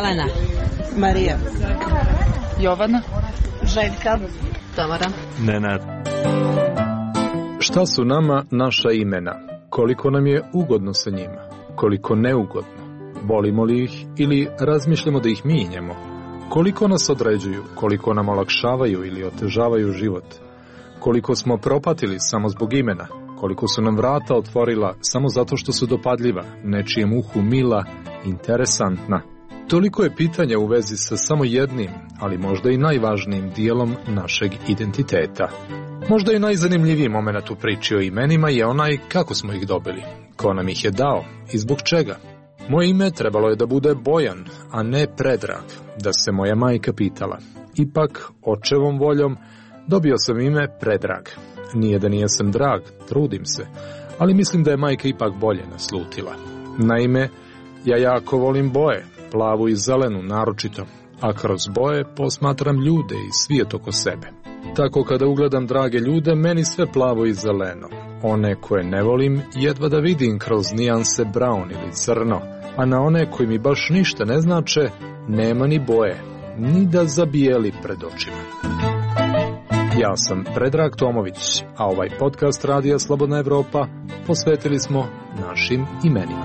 Ivana, Marija, Jovana, Željka, Tamara, Nenad. Šta su nama naša imena? Koliko nam je ugodno sa njima? Koliko neugodno? Volimo li ih ili razmišljamo da ih mijenjamo? Koliko nas određuju? Koliko nam olakšavaju ili otežavaju život? Koliko smo propatili samo zbog imena? Koliko su nam vrata otvorila samo zato što su dopadljiva, nečijem uhu mila, interesantna? Toliko je pitanja u vezi sa samo jednim, ali možda i najvažnijim dijelom našeg identiteta. Možda i najzanimljiviji moment u priči o imenima je onaj kako smo ih dobili, ko nam ih je dao i zbog čega. Moje ime trebalo je da bude Bojan, a ne Predrag, da se moja majka pitala. Ipak, očevom voljom, dobio sam ime Predrag. Nije da nijesam drag, trudim se, ali mislim da je majka ipak bolje naslutila. Naime, ja jako volim boje, plavu i zelenu naročito, a kroz boje posmatram ljude i svijet oko sebe. Tako kada ugledam drage ljude, meni sve plavo i zeleno. One koje ne volim, jedva da vidim kroz nijanse brown ili crno, a na one koji mi baš ništa ne znače, nema ni boje, ni da zabijeli pred očima. Ja sam Predrag Tomović, a ovaj podcast Radija Slobodna Evropa posvetili smo našim imenima.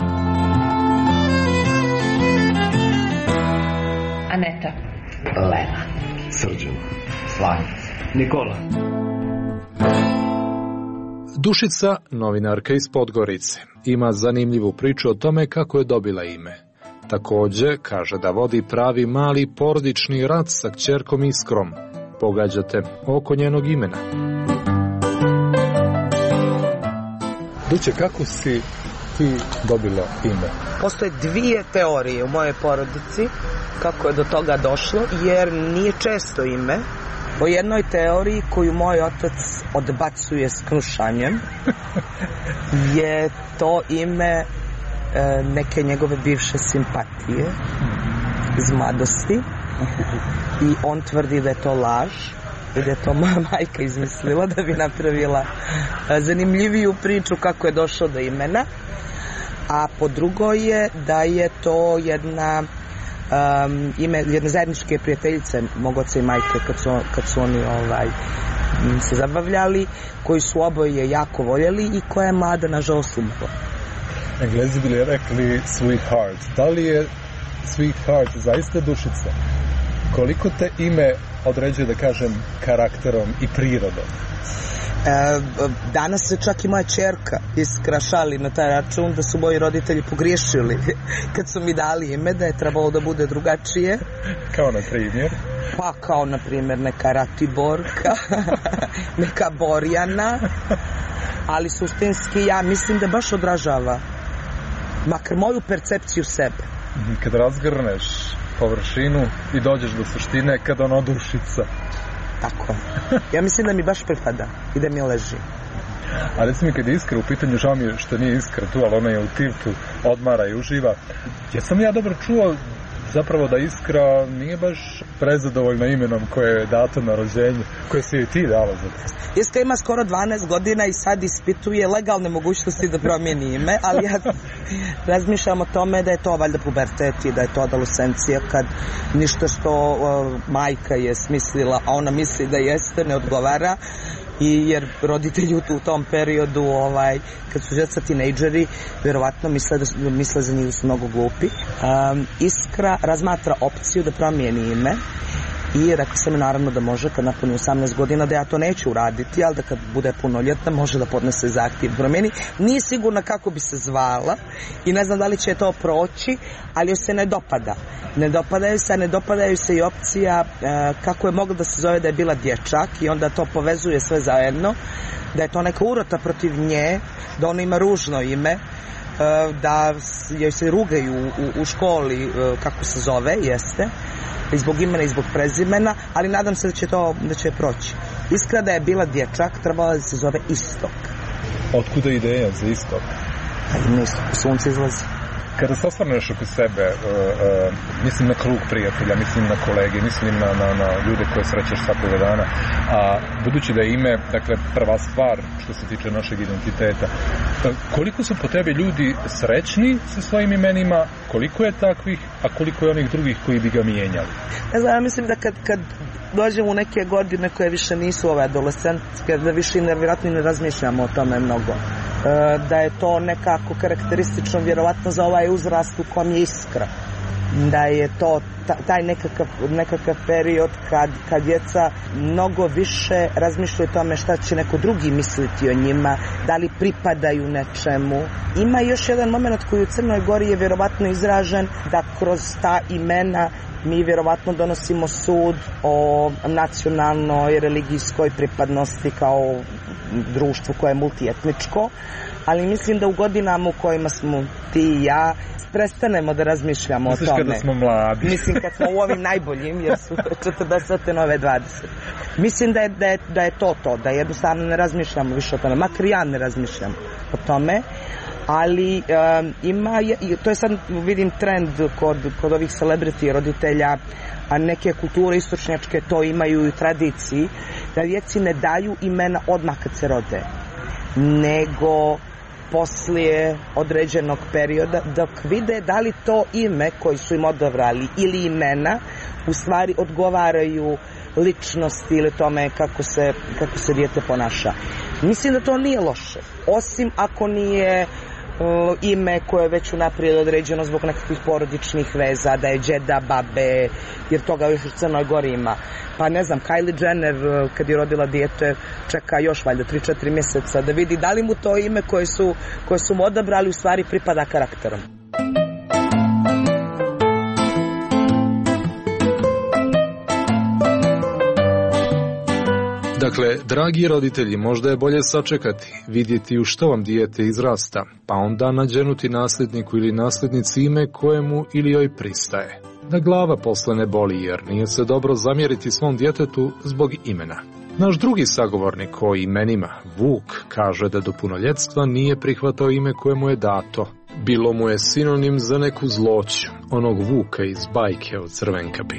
Aneta, Lena, Srđan, Slavica, Nikola. Dušica, novinarka iz Podgorice, ima zanimljivu priču o tome kako je dobila ime. Također kaže da vodi pravi mali porodični rat sa kćerkom Iskrom. Pogađate oko njenog imena. Duće, kako si ti dobila ime? Postoje dvije teorije u mojoj porodici kako je do toga došlo, jer nije često ime. Po jednoj teoriji koju moj otac odbacuje s knušanjem je to ime neke njegove bivše simpatije iz mladosti i on tvrdi da je to laž i da je to moja majka izmislila da bi napravila zanimljiviju priču kako je došlo do imena. A po drugo je da je to jedna jedne zajedničke prijateljice mog oca i majke kad su oni se zabavljali, koji su oboje jako voljeli i koja je mlada nažalost umrla. Englezi bili rekli sweetheart. Da li je sweetheart zaista Dušica? Koliko te ime određuje, da kažem, karakterom i prirodom? Danas se čak i moja ćerka Iskra šali na taj račun da su moji roditelji pogriješili kad su mi dali ime, da je trebalo da bude drugačije. Kao na primjer? Pa kao na primjer neka Ratiborka, neka Borjana, ali suštinski ja mislim da baš odražava makar moju percepciju sebe. Kad razgrneš površinu i dođeš do suštine, kada ono Dušica. Tako. Ja mislim da mi baš pripada i da mi leži. A recimo kad je Iskra u pitanju, žao mi je što nije Iskra tu, ali ona je u Tivtu, odmara i uživa. Jesam ja dobro čuo zapravo da Iskra nije baš prezadovoljna imenom koje je dato na rođenje, koje si joj ti dala za to? Iskra ima skoro 12 godina i sad ispituje legalne mogućnosti da promijeni ime, ali ja razmišljam o tome da je to valjda pubertet i da je to adolescencija, kad ništa što majka je smislila, a ona misli da jeste, ne odgovara. I jer roditelji u tom periodu kad su djeca tinejdžeri vjerovatno misle za njih da su mnogo glupi. Iskra razmatra opciju da promijeni ime i rekla sam mi naravno da može kad napuni 18 godina, da ja to neću uraditi, ali da kad bude punoljetna može da podnese zahtjev promijeni. Nije sigurna kako bi se zvala i ne znam da li će to proći, ali joj se ne dopada. Ne dopadaju se i opcija kako je mogla da se zove da je bila dječak i onda to povezuje sve zajedno, da je to neka urota protiv nje, da ona ima ružno ime, da joj se rugaju u školi kako se zove, jeste, i zbog imena i zbog prezimena, ali nadam se da će proći. Iskra da je bila dječak, trebala da se zove Istok. Otkuda ideja za Istok? Pa ima Istok, sunce izlazi. Kada se osvrneš oko sebe, mislim na krug prijatelja, mislim na kolege, mislim na ljude koje srećeš svakoga dana, a budući da je ime, dakle, prva stvar što se tiče našeg identiteta, koliko su po tebi ljudi srećni sa svojim imenima, koliko je takvih, a koliko je onih drugih koji bi ga mijenjali? Ne znam, ja mislim da kad dođemo u neke godine koje više nisu ove adolescentske, da više nevjerojatno ne razmišljamo o tome mnogo. Da je to nekako karakteristično vjerovatno za ovaj uzrast u kom je iskra. Da je to taj nekakav period kad djeca mnogo više razmišljaju o tome šta će neko drugi misliti o njima, da li pripadaju nečemu. Ima još jedan moment koji u Crnoj Gori je vjerovatno izražen, da kroz ta imena mi vjerovatno donosimo sud o nacionalnoj, religijskoj pripadnosti kao društvo koje je multietničko, ali mislim da u godinama u kojima smo ti i ja prestanemo da razmišljamo o tome. Misliš kada smo mladi? Mislim kad smo u ovim najboljim, jer su 40 nove 20. Mislim da je to, da jednostavno ne razmišljamo više o tome, makar ja ne razmišljam o tome, ali to je sad, vidim, trend kod ovih celebrity roditelja, a neke kulture istočnjačke to imaju i u tradiciji, da djeci ne daju imena odmah kad se rode, nego poslije određenog perioda, dok vide da li to ime koji su im odabrali ili imena u stvari odgovaraju ličnosti ili tome kako se dijete ponaša. Mislim da to nije loše, osim ako nije ime koje je već unaprijed određeno zbog nekakvih porodičnih veza, da je đeda, babe, jer toga još u Crnoj Gori ima. Pa ne znam, Kylie Jenner kad je rodila dijete čeka još valjda 3-4 mjeseca da vidi da li mu to ime koje su mu odabrali u stvari pripada karakterom. Dakle, dragi roditelji, možda je bolje sačekati, vidjeti u što vam dijete izrasta, pa onda nađenuti nasljedniku ili nasljednici ime kojemu ili joj pristaje. Da glava posle ne boli, jer nije se dobro zamjeriti svom djetetu zbog imena. Naš drugi sagovornik o imenima, Vuk, kaže da do punoljetstva nije prihvatao ime koje mu je dato. Bilo mu je sinonim za neku zloću, onog Vuka iz bajke o Crvenkapi.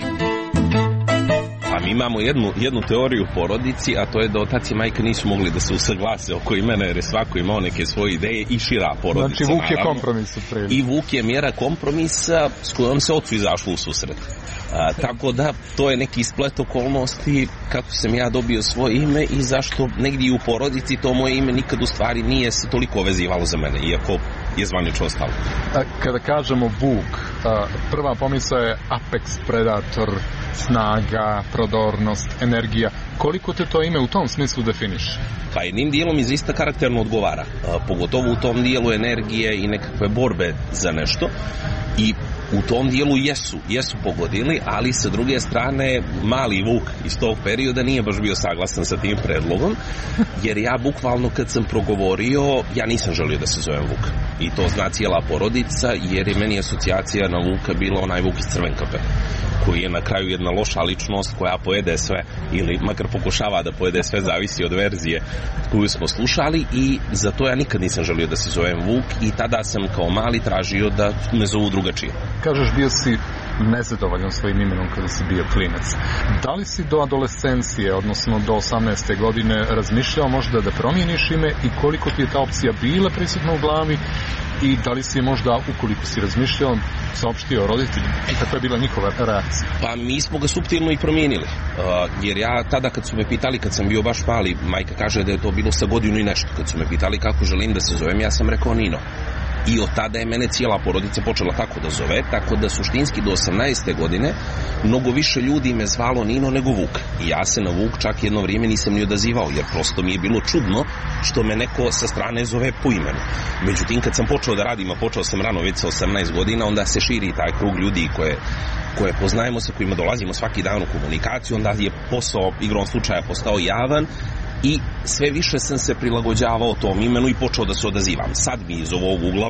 A mi imamo jednu teoriju u porodici, a to je da otac i majka nisu mogli da se usaglase oko imena, jer je svako imao neke svoje ideje i šira porodica. Znači Vuk je kompromis. I Vuk je mjera kompromisa s kojom se ocu izašlo u susret. Tako da to je neki splet okolnosti kako sam ja dobio svoje ime i zašto negdje u porodici to moje ime nikad u stvari nije se toliko vezivalo za mene, iako je zvanično ostalo. Kada kažemo Vuk, prva pomisao je apex predator, snaga, prodornost, energija. Koliko te to ime u tom smislu definiše? Pa jednim dijelom izista karakterno odgovara, pogotovo u tom dijelu energije i nekakve borbe za nešto, i u tom dijelu jesu pogodili, ali sa druge strane mali Vuk iz tog perioda nije baš bio saglasan sa tim predlogom, jer ja bukvalno kad sam progovorio, ja nisam želio da se zovem Vuk. I to zna cijela porodica, jer je meni asocijacija na Vuka bila onaj Vuk iz Crvenkape, koji je na kraju jedna loša ličnost koja pojede sve, ili makar pokušava da pojede sve, zavisi od verzije koju smo slušali, i zato ja nikad nisam želio da se zovem Vuk, i tada sam kao mali tražio da me zovu drugačije. Kažeš, bio si nezadovoljan svojim imenom kada si bio klinac. Da li si do adolescencije, odnosno do 18. godine, razmišljao možda da promijeniš ime i koliko ti je ta opcija bila prisutna u glavi, i da li si je možda, ukoliko si razmišljao, saopštio roditeljima i kakva je bila njihova reakcija? Pa mi smo ga suptilno i promijenili, jer ja tada kad su me pitali, kad sam bio baš mali, majka kaže da je to bilo sa godinu i nešto, kad su me pitali kako želim da se zovem, ja sam rekao Nino. I od tada je mene cijela porodica počela tako da zove, tako da suštinski do 18. godine mnogo više ljudi me zvalo Nino nego Vuk. I ja se na Vuk čak jedno vrijeme nisam ni odazivao, jer prosto mi je bilo čudno što me neko sa strane zove po imenu. Međutim, kad sam počeo da radim, a počeo sam rano već sa 18 godina, onda se širi taj krug ljudi koje poznajemo, sa kojima dolazimo svaki dan u komunikaciju, onda je posao igrom slučaja postao javan, i sve više sam se prilagođavao tom imenu i počeo da se odazivam. Sad mi iz ovog ugla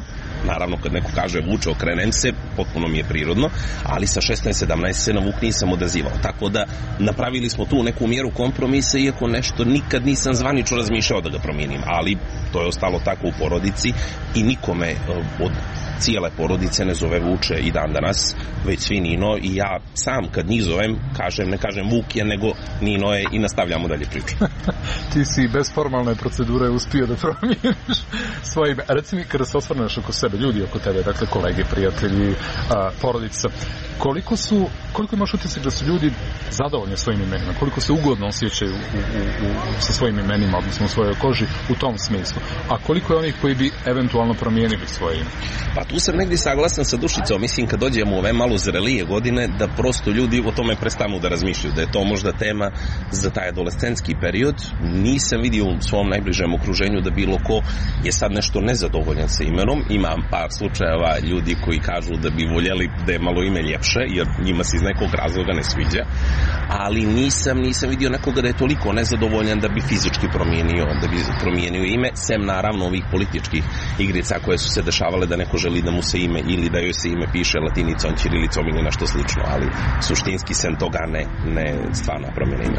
naravno kad neko kaže Vuče, okrenem se, potpuno mi je prirodno, ali sa 16-17 se na Vuk nisam odazivao. Tako da napravili smo tu neku mjeru kompromisa, iako nešto nikad nisam zvanično razmišljao da ga promijenim, ali to je ostalo tako u porodici i nikome od cijele porodice ne zove Vuče i dan danas, već svi Nino, i ja sam kad njih zovem, ne kažem Vuk je, nego Nino je, i nastavljamo dalje priču. Ti si bez formalne procedure uspio da promijeniš svoje ime. Reci mi, kada se osvrneš oko sebe, ljudi oko tebe, dakle kolege, prijatelji, porodica, koliko imaš utisak da su ljudi zadovoljni svojim imenima, koliko se ugodno osjećaju sa svojim imenima, odnosno u svojoj koži u tom smislu, a koliko je onih koji bi eventualno promijenili svoje ime? Pa tu sam negdje saglasan sa Dušicom, mislim kad dođemo u ove malo zrelije godine, da prosto ljudi o tome prestanu da razmišljaju, da je to možda tema za taj adolescentski period. Nisam vidio u svom najbližem okruženju da bilo ko je sad nešto nezadovoljan sa imenom. Imam par slučajeva ljudi koji kažu da bi voljeli da je malo ime ljepše, jer njima se iz nekog razloga ne sviđa, ali nisam vidio nekoga da je toliko nezadovoljan da bi fizički promijenio ime, sem naravno ovih političkih igrica koje su se dešavale da neko želi da mu se ime ili da joj se ime piše latinicom, ćirilicom ili nešto slično, ali suštinski sem toga ne stvarno promjena ime.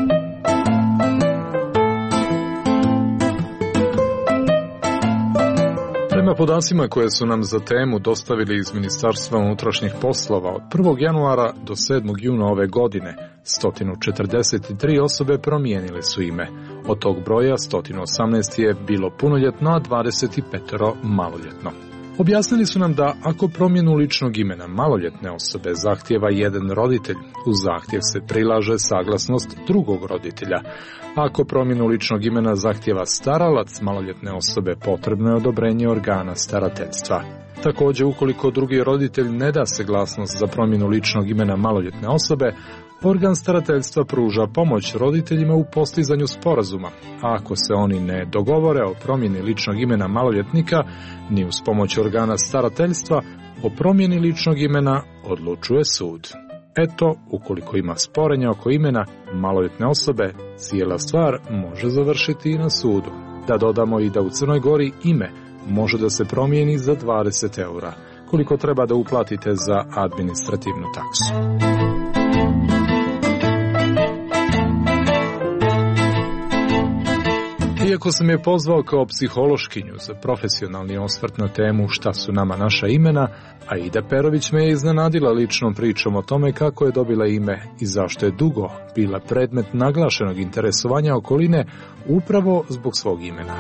Prema podacima koje su nam za temu dostavili iz Ministarstva unutrašnjih poslova, od 1. januara do 7. juna ove godine 143 osobe promijenile su ime. Od tog broja 118 je bilo punoljetno, a 25 maloljetno. Objasnili su nam da ako promjenu ličnog imena maloljetne osobe zahtijeva jedan roditelj, uz zahtjev se prilaže saglasnost drugog roditelja. Ako promjenu ličnog imena zahtijeva staralac maloljetne osobe, potrebno je odobrenje organa starateljstva. Također, ukoliko drugi roditelj ne da saglasnost za promjenu ličnog imena maloljetne osobe, organ starateljstva pruža pomoć roditeljima u postizanju sporazuma, a ako se oni ne dogovore o promjeni ličnog imena maloljetnika, ni uz pomoć organa starateljstva, o promjeni ličnog imena odlučuje sud. Eto, ukoliko ima sporenja oko imena maloljetne osobe, cijela stvar može završiti i na sudu. Da dodamo i da u Crnoj Gori ime može da se promijeni za 20 eura, koliko treba da uplatite za administrativnu taksu. Iako sam je pozvao kao psihološkinju za profesionalni osvrt na temu šta su nama naša imena, Aida Perović me je iznenadila ličnom pričom o tome kako je dobila ime i zašto je dugo bila predmet naglašenog interesovanja okoline upravo zbog svog imena.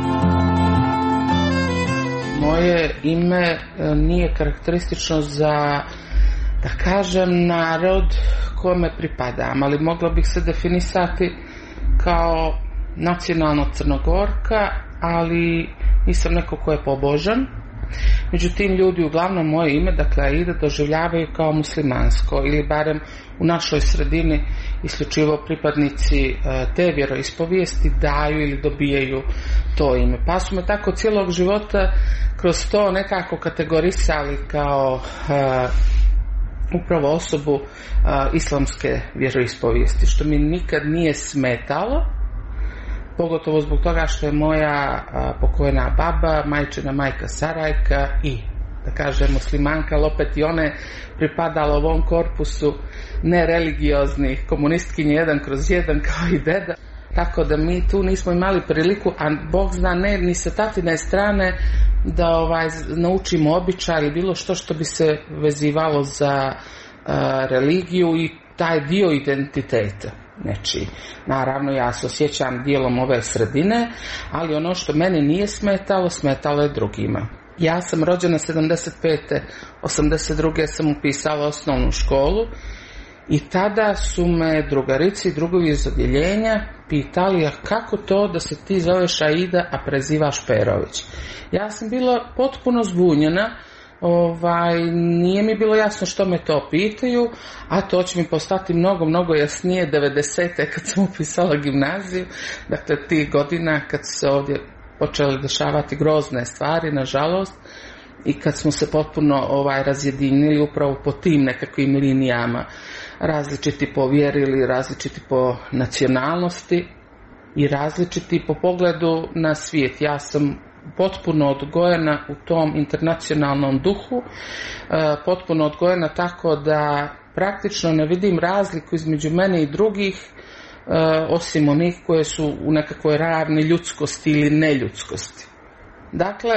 Moje ime nije karakteristično za, da kažem, narod kome pripadam, ali mogla bih se definisati kao nacionalno Crnogorka, ali nisam neko ko je pobožan. Međutim, ljudi uglavnom moje ime, dakle Aida, doživljavaju kao muslimansko, ili barem u našoj sredini isključivo pripadnici te vjeroispovijesti daju ili dobijaju to ime. Pa su me tako cijelog života kroz to nekako kategorisali kao upravo osobu islamske vjeroispovijesti, što mi nikad nije smetalo, pogotovo zbog toga što je moja pokojna baba, majčina majka Sarajka i, da kažem, muslimanka, ali opet i one pripadala ovom korpusu nereligioznih komunistkinje 1/1 kao i deda. Tako da mi tu nismo imali priliku, a Bog zna ne ni sa tatine strane, da naučimo običaj ili bilo što bi se vezivalo za religiju i taj dio identiteta. Znači, naravno ja se osjećam dijelom ove sredine, ali ono što meni nije smetalo je drugima. Ja sam rođena 75. 82. sam upisala osnovnu školu i tada su me drugarici i drugovi iz odjeljenja pitali, a kako to da se ti zoveš Aida, a prezivaš Perović? Ja sam bila potpuno zbunjena, nije mi bilo jasno što me to pitaju, a to će mi postati mnogo jasnije 90. kad sam upisala gimnaziju, dakle tih godina kad se ovdje počeli dešavati grozne stvari, nažalost, i kad smo se potpuno razjedinili upravo po tim nekakvim linijama, različiti po vjeri ili različiti po nacionalnosti i različiti po pogledu na svijet. Ja sam potpuno odgojena u tom internacionalnom duhu, potpuno odgojena tako da praktično ne vidim razliku između mene i drugih, osim onih koje su u nekakvoj ravni ljudskosti ili neljudskosti. Dakle,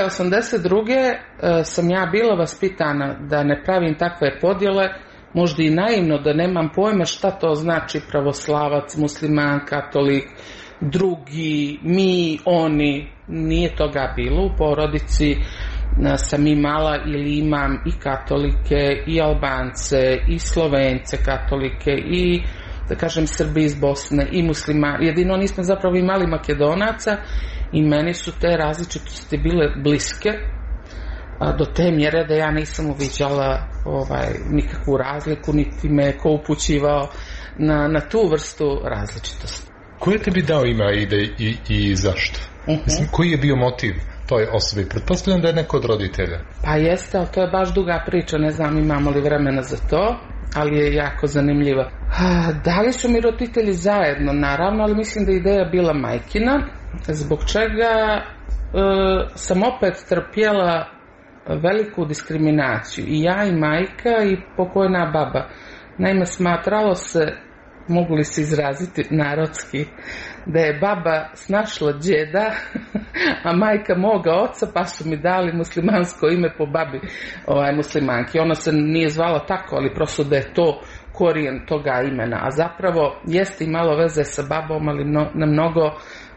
82. sam ja bila vaspitana da ne pravim takve podjele, možda i naivno, da nemam pojma šta to znači pravoslavac, musliman, katolik, drugi, mi, oni. Nije toga bilo u porodici. Sam imala ili imam i katolike, i Albance, i Slovence katolike, i da kažem Srbi iz Bosne, i muslima. Jedino nismo zapravo imali Makedonaca i meni su te različitosti bile bliske, do te mjere da ja nisam uviđala nikakvu razliku, niti me ko upućivao na tu vrstu različitosti. Ko je tebi dao ime Aida i zašto? Mislim, koji je bio motiv toj osobi? Pretpostavljam da je neko od roditelja. Pa jeste, ali to je baš duga priča, ne znam imamo li vremena za to, ali je jako zanimljiva. Da li su mi roditelji zajedno? Naravno, ali mislim da je ideja bila majkina, zbog čega sam opet trpjela veliku diskriminaciju. I ja i majka i pokojna baba. Naime, smatralo se, mogu li se izraziti narodski, da je baba snašla djeda, a majka moga oca, pa su mi dali muslimansko ime po babi muslimanki. Ona se nije zvala tako, ali prosto da je to korijen toga imena. A zapravo jeste imalo veze sa babom, ali na mnogo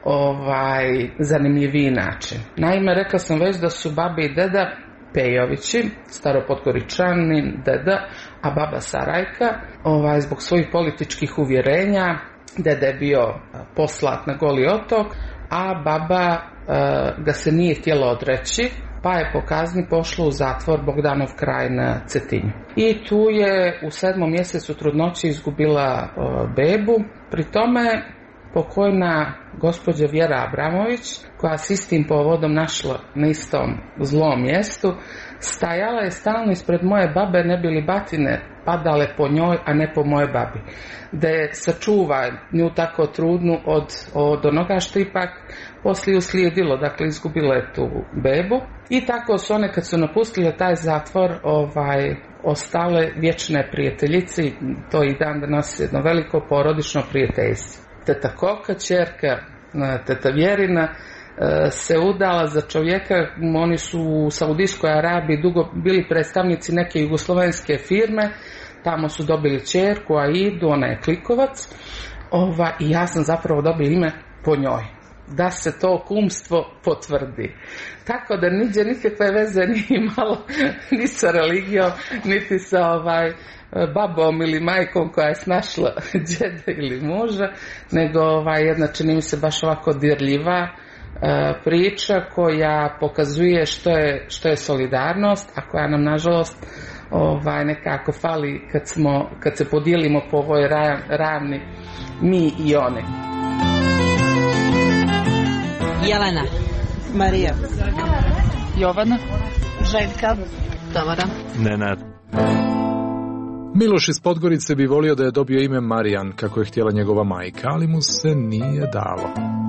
zanimljiviji način. Naime, rekla sam već da su babi i deda Pejovići, staropodgoričanin, deda, a baba Sarajka, zbog svojih političkih uvjerenja. Deda je bio poslat na Goli otok, a baba ga se nije htjela odreći, pa je po kazni pošla u zatvor Bogdanov kraj na Cetinju. I tu je u 7. mjesecu trudnoće izgubila bebu. Pri tome pokojna gospođa Vjera Abramović, koja se istim povodom našla na istom zlom mjestu, stajala je stalno ispred moje babe, ne bi li batine padale po njoj, a ne po moje babi. Da je sačuva nju tako trudnu od onoga što ipak poslije uslijedilo, dakle izgubila je tu bebu. I tako su one, kad su napustile taj zatvor, ostale vječne prijateljice, i to i dan danas jedno veliko porodično prijateljstvo. Teta Koka, ćerka teta Vjerina, se udala za čovjeka, oni su u Saudijskoj Arabiji dugo bili predstavnici neke jugoslovenske firme, tamo su dobili ćerku Aidu, ona je Klikovac, i ja sam zapravo dobila ime po njoj, da se to kumstvo potvrdi. Tako da niđe nikakve veze nije imalo ni sa religijom, niti sa babom ili majkom koja je snašla djeda ili muža, nego jedna, čini mi se, baš ovako dirljiva priča koja pokazuje što je solidarnost, a koja nam nažalost nekako fali kad se podijelimo po ovoj ravni mi i one. Jelena, Marija, Jovana, Željka, Tamara, Nenad. Miloš iz Podgorice bi volio da je dobio ime Marijan, kako je htjela njegova majka, ali mu se nije dalo.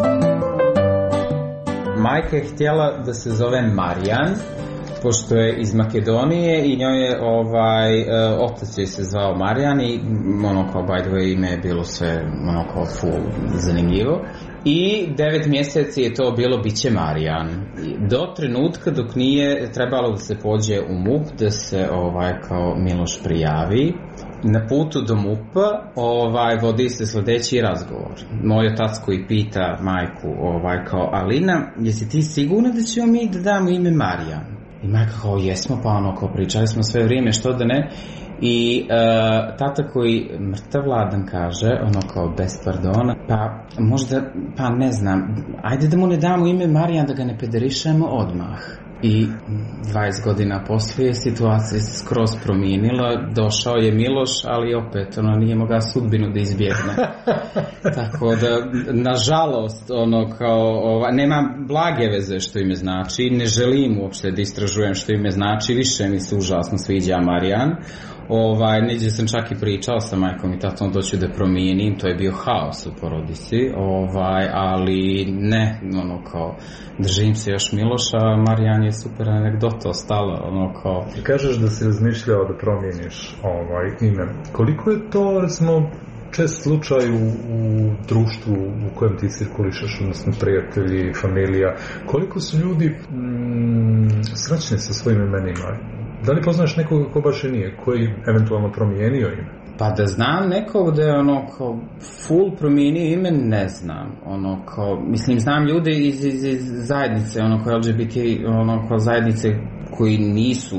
Majka je htjela da se zove Marijan, pošto je iz Makedonije i njoj je otac je se zvao Marijan i kao by the way ime je bilo sve kao full zanimljivo. I 9 mjeseci je to bilo biće Marijan. Do trenutka dok nije trebalo da se pođe u MUP, da se kao Miloš prijavi. Na putu do MUP-a vodi se sljedeći razgovor. Moj otac koji pita majku kao Alina, jesi ti sigurna da ćemo mi da damo ime Marijan? I majka kao jesmo, pa pričali smo sve vrijeme, što da ne. I tata koji mrtav ladan kaže, kao bez pardona, pa možda, pa ne znam, ajde da mu ne damo ime Marijan, da ga ne pederišemo odmah. I 20 godina poslije situacija se skroz promijenila, došao je Miloš, ali opet nije mogao sudbinu da izbjegne. Tako da, nažalost, nema blage veze što ime znači, ne želim uopšte da istražujem što ime znači, više mi se užasno sviđa Marijan. Neđe sam čak i pričao sa majkom i tatom doću da promijenim, to je bio haos u porodici, ali ne, kao držim se još Miloša, Marijan je super anegdota ostala, kao... Kažeš da si razmišljao da promijeniš ime. Koliko je to, recimo, čest slučaj u društvu u kojem ti cirkulišeš, odnosno prijatelji, familija, koliko su ljudi srećni sa svojim imenima? Da li poznaš nekoga ko baš i nije, koji eventualno promijenio ime? Pa da znam nekog da je full promijenio ime, ne znam. Mislim, znam ljude iz zajednice, LGBT zajednice koji nisu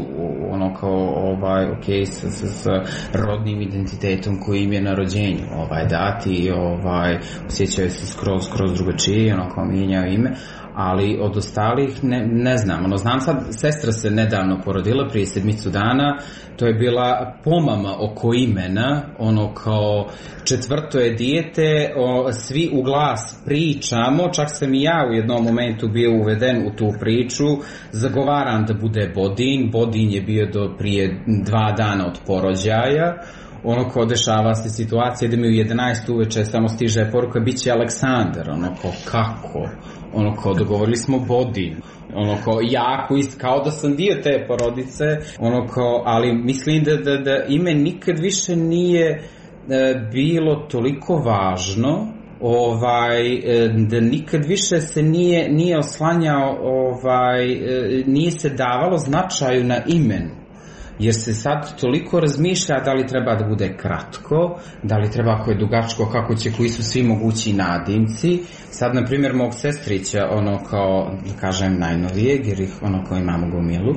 ok s rodnim identitetom koji im je na rođenju dati, osjećaju se skroz drugačije, mijenjaju ime, ali od ostalih ne znam. Znam sad, sestra se nedavno porodila prije 7 dana, to je bila pomama oko imena, kao 4. je dijete, svi u glas pričamo, čak sam i ja u jednom momentu bio uveden u tu priču, zagovaram da bude Bodin je bio do prije 2 dana od porođaja, kao dešava se situacija da mi u 11 uveče samo stiže poruka, bit će Aleksandar, kako? Dogovorili smo Bodin, jako kao da sam dio te porodice, ali mislim da ime nikad više nije bilo toliko važno, da nikad više se nije oslanjao, nije se davalo značaju na imenu. Jer se sad toliko razmišlja da li treba da bude kratko, da li treba ako je dugačko, kako će, koji su svi mogući nadimci. Sad, na primjer, mog sestrića, kao, da kažem, najnovijeg, jer ih kao imamo gomilu,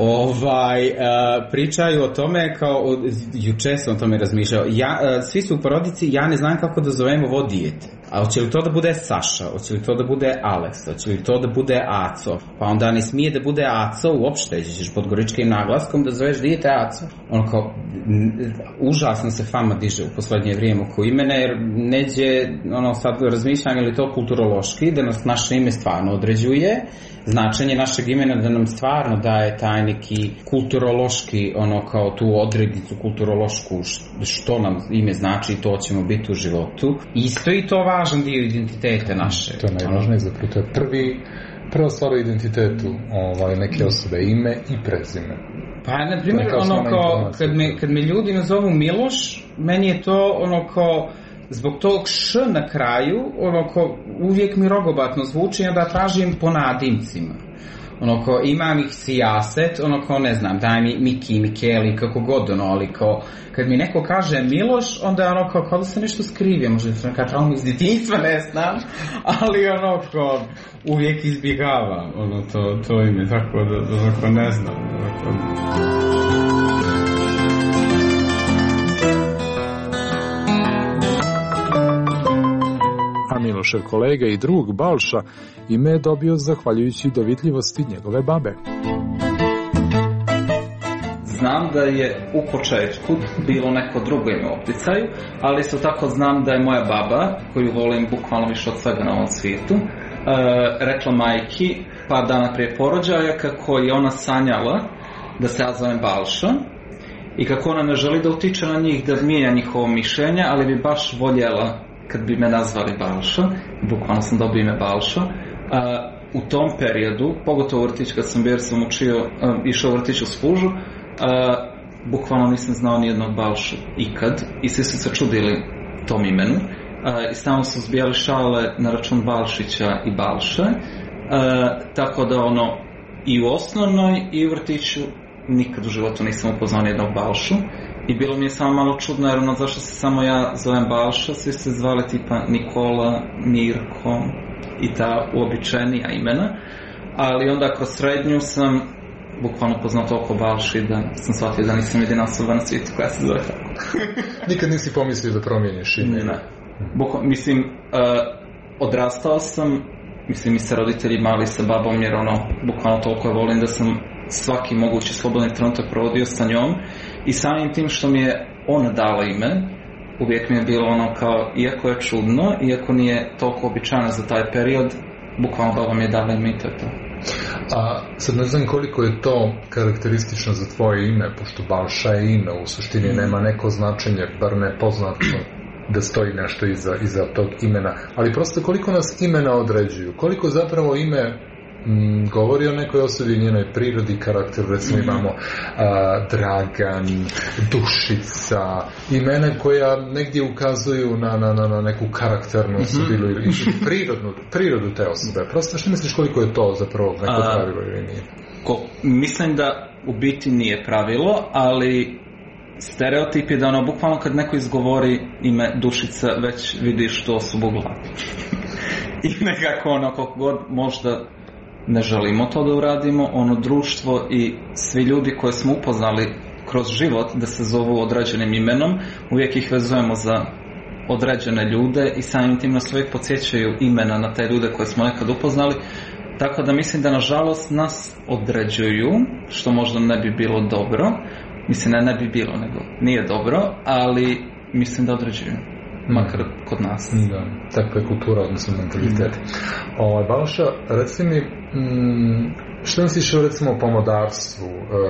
pričaju o tome, kao, juče sam o tome razmišljao, svi su u porodici, ja ne znam kako da zovemo ovo dijete. A hoće li to da bude Saša, hoće li to da bude Aleks, hoće li to da bude Aco, pa onda ne smije da bude Aco uopšte, ćeš pod goričkim naglaskom da zoveš dijete Aco. Kao, užasno se fama diže u poslednje vrijeme oko imena, jer neđe, sad razmišljam, je li to kulturološki, da nas naše ime stvarno određuje, značenje našeg imena da nam stvarno daje taj neki kulturološki, kao tu odrednicu kulturološku, što nam ime znači i to ćemo biti u životu. Isto i to važan dio identiteta naše. To je najvažnije, zapravo to je prva stvar u identitetu neke osobe, ime i prezime. Pa, na primjer, kad me ljudi nazovu Miloš, meni je to kao zbog tog š na kraju, uvijek mi rogobatno zvuči, da tražim po nadimcima. Imam ih sijaset, ne znam, daj mi Miki, Mikeli, kako god, ali kad mi neko kaže Miloš, onda je kao da se nešto skrivio, možda sam neka trauma iz djetinjstva, ne znam, ali uvijek izbjegavam, to ime, tako da ne znam, A Milošev kolega i drug Balša ime je dobio zahvaljujući dovitljivosti njegove babe. Znam da je u početku bilo neko drugo ime u opticaju, ali isto tako znam da je moja baba, koju volim bukvalno više od svega na ovom svijetu, rekla majki par dana prije porođaja kako je ona sanjala da se ja zovem Balša i kako ona ne želi da utiče na njih, da mijenja njihovo mišljenje, ali bi baš voljela kad bi me nazvali Balša, bukvalno sam dobio ime Balša. U tom periodu, pogotovo u vrtić kad sam bio, jer sam išao u vrtić u Spužu, bukvalno nisam znao nijednog Balšu ikad i svi su se čudili tom imenu i stalno su zbijali šale na račun Balšića i Balše, tako da i u osnovnoj i u vrtiću nikad u životu nisam upoznao nijednog Balšu. I bilo mi je samo malo čudno, jer zašto se samo ja zovem Balša, svi se zvali tipa Nikola, Mirko i ta uobičajenija imena, ali onda kroz srednju sam bukvalno poznao toliko Balši da sam shvatio da nisam jedina osoba na svijetu koja se zove tako. Nikad nisi pomislio da promijeniš ime? Ne. Mislim, odrastao sam, mislim i sa roditeljima, ali i sa babom, jer bukvalno toliko je volim da sam svaki mogući slobodni trenutak provodio sa njom i samim tim što mi je ona dala ime, uvijek mi je bilo kao, iako je čudno, iako nije toliko običajno za taj period, bukvalno baba mi je dala ime i to je to. A sad ne znam koliko je to karakteristično za tvoje ime, pošto Balša je ime, u suštini nema neko značenje, bar ne poznato da stoji nešto iza tog imena, ali prosto koliko nas imena određuju, koliko zapravo ime govori o nekoj osobi i njenoj prirodi, karakteru. Recimo imamo Dragan, Dušica, imena koja negdje ukazuju na neku karakternu osobinu ili prirodu te osobe. Prosto što misliš koliko je to zapravo neko pravilo ili nije? Mislim da u biti nije pravilo, ali stereotip je da bukvalno kad neko izgovori ime Dušica već vidiš tu osobu u glavi. I nekako koliko god možda ne želimo to da uradimo, društvo i svi ljudi koje smo upoznali kroz život da se zovu određenim imenom, uvijek ih vezujemo za određene ljude i samim tim nas uvijek podsjećaju imena na te ljude koje smo nekad upoznali, tako da mislim da nažalost nas određuju, što možda ne bi bilo dobro, mislim ne bi bilo, nego nije dobro, ali mislim da određuju. Makar kod nas. Da, takva je kultura, odnosno mentalitet. Balša, reci mi, što misliš recimo o pomodarstvu,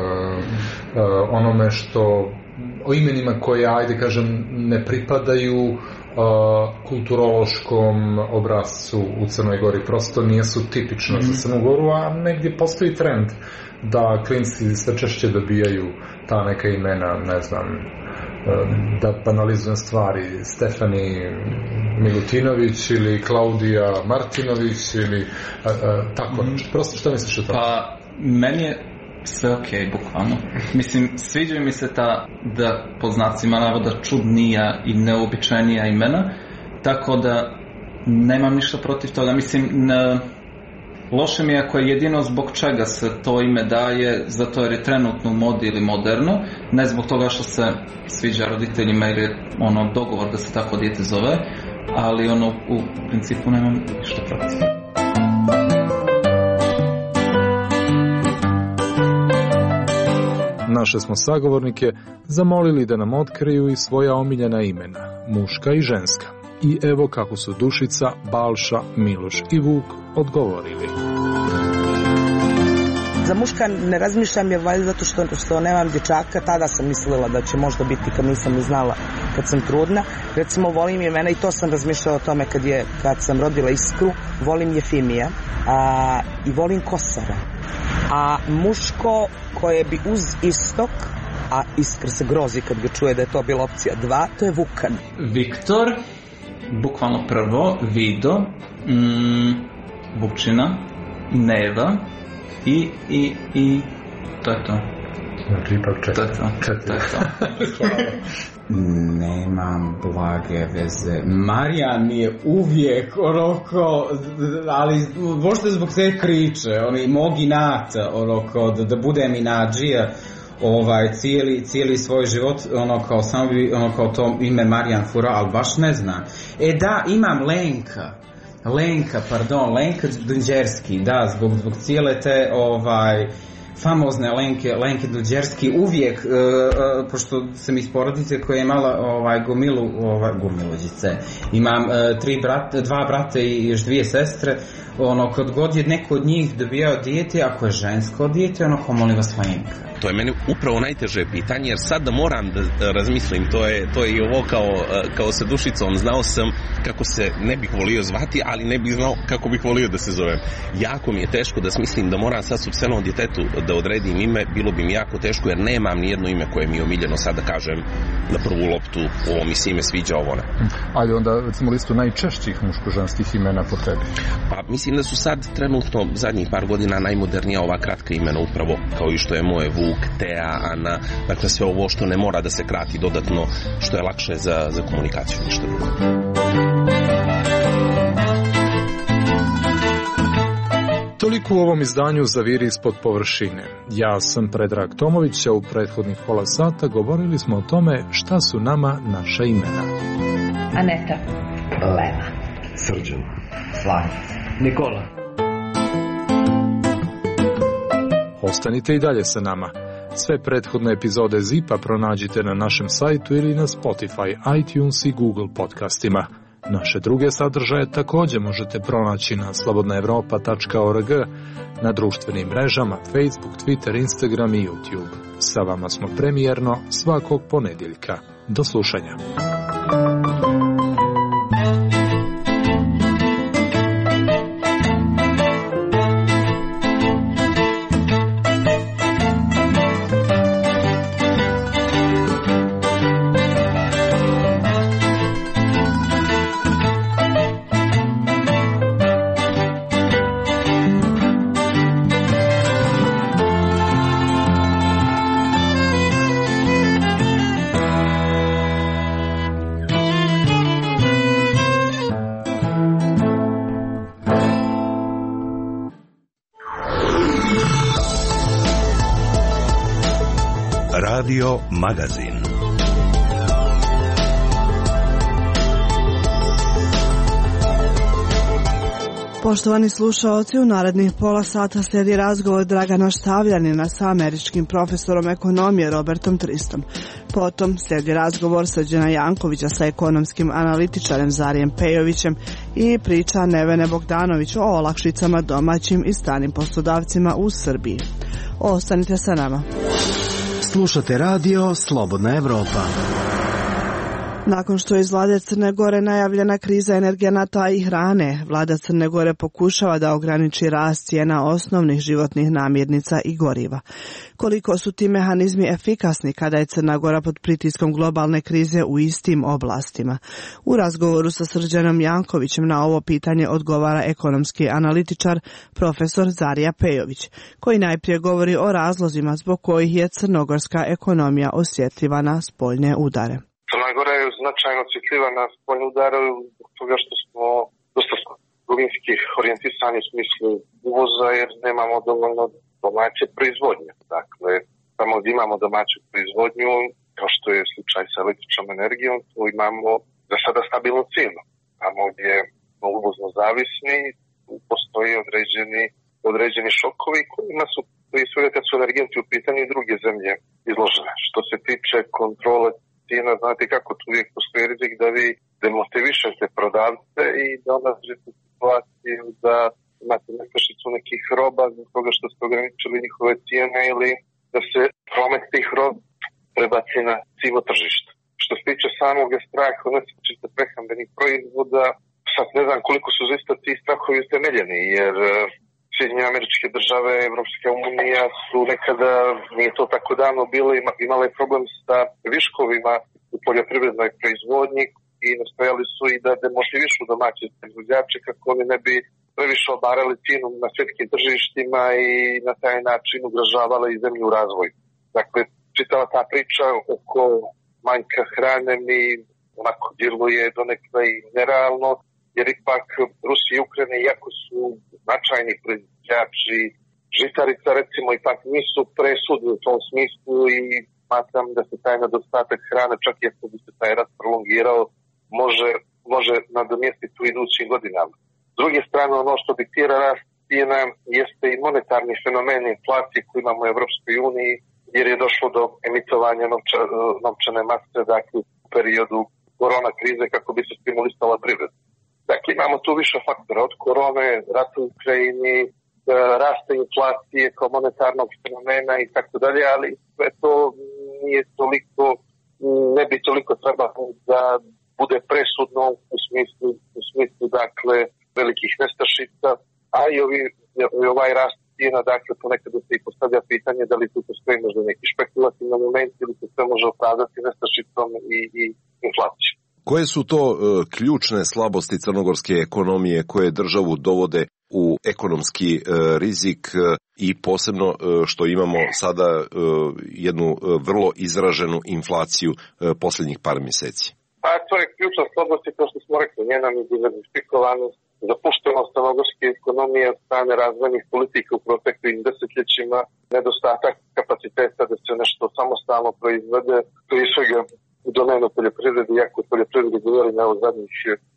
onome što, o imenima koje, ajde kažem, ne pripadaju kulturološkom obrazcu u Crnoj Gori, prosto nisu tipično za Crnu Goru, a negdje postoji trend da klinci sve češće dobijaju ta neka imena, ne znam, da banalizujem stvari, Stefani Milutinović ili Klaudija Martinović ili tako nešto. Prosto što misliš o tome? Pa, meni je sve okej, bukvalno. Mislim, sviđa mi se ta, da po znacima navoda, čudnija i neobičajnija imena, tako da nemam ništa protiv toga. Mislim, loše mi je ako je jedino zbog čega se to ime daje, zato jer je trenutno u modi ili moderno, ne zbog toga što se sviđa roditeljima ili je dogovor da se tako dijete zove, ali u principu nemam ništa protiv. Naše smo sagovornike zamolili da nam otkriju i svoja omiljena imena, muška i ženska. I evo kako su Dušica, Balša, Miloš i Vuk odgovorili. Za muška ne razmišljam je valjda zato što nemam dječaka, tada sam mislila da će možda biti kad nisam ni znala kad sam trudna. Recimo volim imena i to sam razmišljala o tome kad sam rodila Iskru, volim Jefimija i volim Kosara. A muško koje bi uz Istok, a Iskra se grozi kad ga čuje da je to bila opcija 2, to je Vukan. Viktor, bukvalno prvo, Vido, Vučina, Neva i to je to. Znači ipak četiri. Nemam blage veze. Marijan mi je uvijek ali možda zbog te kriče, mog inata, da budem inađija cijeli svoj život, samo bi to ime Marijan fura, ali baš ne znam. Da, imam Lenka Dunđerski, da, zbog cijele te famozne Lenke Dunđerski, uvijek, pošto sam iz porodice koja je imala gomiluđice, imam 2 brata i još 2 sestre, kad god je neko od njih dobijao dijete, ako je žensko dijete, molim vas Lenka. To je meni upravo najteže pitanje, jer sad da moram da razmislim, to je i ovo kao sa Dušicom, znao sam kako se ne bih volio zvati, ali ne bih znao kako bih volio da se zovem. Jako mi je teško da smislim da moram sad supstvenom djetetu da odredim ime, bilo bi mi jako teško, jer nemam nijedno ime koje mi je omiljeno, sad da kažem na prvu loptu, ovo mi se ime sviđa, ovo ne. Ali onda, recimo, listu najčešćih muško-ženskih imena po tebi? Pa mislim da su sad trenutno zadnjih par godina najmodernija ova kratka imena, upravo kao i što je moje Vuk, Tea, Ana, dakle sve ovo što ne mora da se krati dodatno, što je lakše za komunikaciju, ništa drugo. Toliko u ovom izdanju Zaviri ispod površine. Ja sam Predrag Tomović, a u prethodnih pola sata govorili smo o tome šta su nama naša imena. Aneta, Lena, Srđan, Slavica, Nikola. Ostanite i dalje sa nama. Sve prethodne epizode ZIP-a pronađite na našem sajtu ili na Spotify, iTunes i Google podcastima. Naše druge sadržaje također možete pronaći na slobodnaevropa.org, na društvenim mrežama Facebook, Twitter, Instagram i YouTube. Sa vama smo premijerno svakog ponedjeljka. Do slušanja. Radio Magazin. Poštovani slušaoci, u narednih pola sata slijedi razgovor Dragana Štavljanina sa američkim profesorom ekonomije Robertom Tristom. Potom slijedi razgovor Srđana Jankovića sa ekonomskim analitičarem Zarijem Pejovićem i priča Nevene Bogdanović o olakšicama domaćim i stranim poslodavcima u Srbiji. Ostanite sa nama. Slušate radio Slobodna Evropa. Nakon što je iz vlade Crne Gore najavljena kriza energenata i hrane, vlada Crne Gore pokušava da ograniči rast cijena osnovnih životnih namirnica i goriva. Koliko su ti mehanizmi efikasni kada je Crna Gora pod pritiskom globalne krize u istim oblastima? U razgovoru sa Srđanom Jankovićem na ovo pitanje odgovara ekonomski analitičar profesor Zarija Pejović, koji najprije govori o razlozima zbog kojih je crnogorska ekonomija osjetljiva na spoljne udare. Crna Gora je značajno osjetljiva na spoljne udare zbog toga što smo dosta trgovinski orijentisani u smislu uvoza jer nemamo dovoljno domaće proizvodnje. Dakle, tamo gdje imamo domaću proizvodnju, kao što je slučaj sa električnom energijom, tu imamo za sada stabilnu cijenu. Tamo gdje smo uvozno zavisni, postoji određeni šokovi kojima su prije svega kad su energenti u pitanju i druge zemlje izložene. Što se tiče kontrole cijena, znate kako tu uvijek postoji rizik da vi demotivišete prodavce i da onda dođete u situaciju da imate nestašicu nekih roba zbog toga što ste ograničili njihove cijene ili da se promet tih roba prebaci na sivo tržište. Što se tiče samog straha od nestašice prehrambenih proizvoda, sad ne znam koliko su zaista ti strahovi utemeljeni, jer Sjedinjene Američke Države, Evropska unija su nekada, nije to tako davno bilo, imale problem sa viškovima u poljoprivrednoj proizvodnji i nastojali su i da demotivišu domaće proizvođače kako oni ne bi previše obarali cijenu na svjetskim tržištima i na taj način ugrožavali i zemlju u razvoju. Dakle, čitava ta priča oko manjka hrane mi onako djeluje donekle i nerealno, jer ipak Rusija i Ukrajina, iako su značajni proizvođači žitarica, recimo, ipak nisu presudni u tom smislu i smatram da se taj nedostatak hrane, čak i ako bi se taj rast prolongirao, može nadomjestiti u idućim godinama. S druge strane, ono što diktira rast cijena jeste i monetarni fenomen inflacije koji imamo u Evropskoj uniji, jer je došlo do emitovanja novčane mase, dakle, u periodu korona krize kako bi se stimulisala privreda. Dakle, imamo tu više faktora od korone, rata u Ukrajini, raste inflacije kao monetarnog fenomena i tako dalje, ali sve to nije toliko, ne bi toliko trebalo da bude presudno u smislu dakle velikih nestašica, a i ovaj rast cijena, dakle ponekad se i postavlja pitanje da li tu postoji možda neki špekulativni moment ili se sve može opravdati nestašicom i inflacijom. Koje su to ključne slabosti crnogorske ekonomije koje državu dovode u ekonomski rizik i posebno što imamo sada jednu vrlo izraženu inflaciju posljednjih par mjeseci? Pa to je ključna slabost, kao što smo rekli, njena diversifikovanost, zapuštenost crnogorske ekonomije od strane razvojnih politika u proteklim desetljećima, nedostatak kapaciteta da se nešto samostalno proizvede, prije svega u domenu poljoprivrede, iako o poljoprivredi govorimo o zadnjih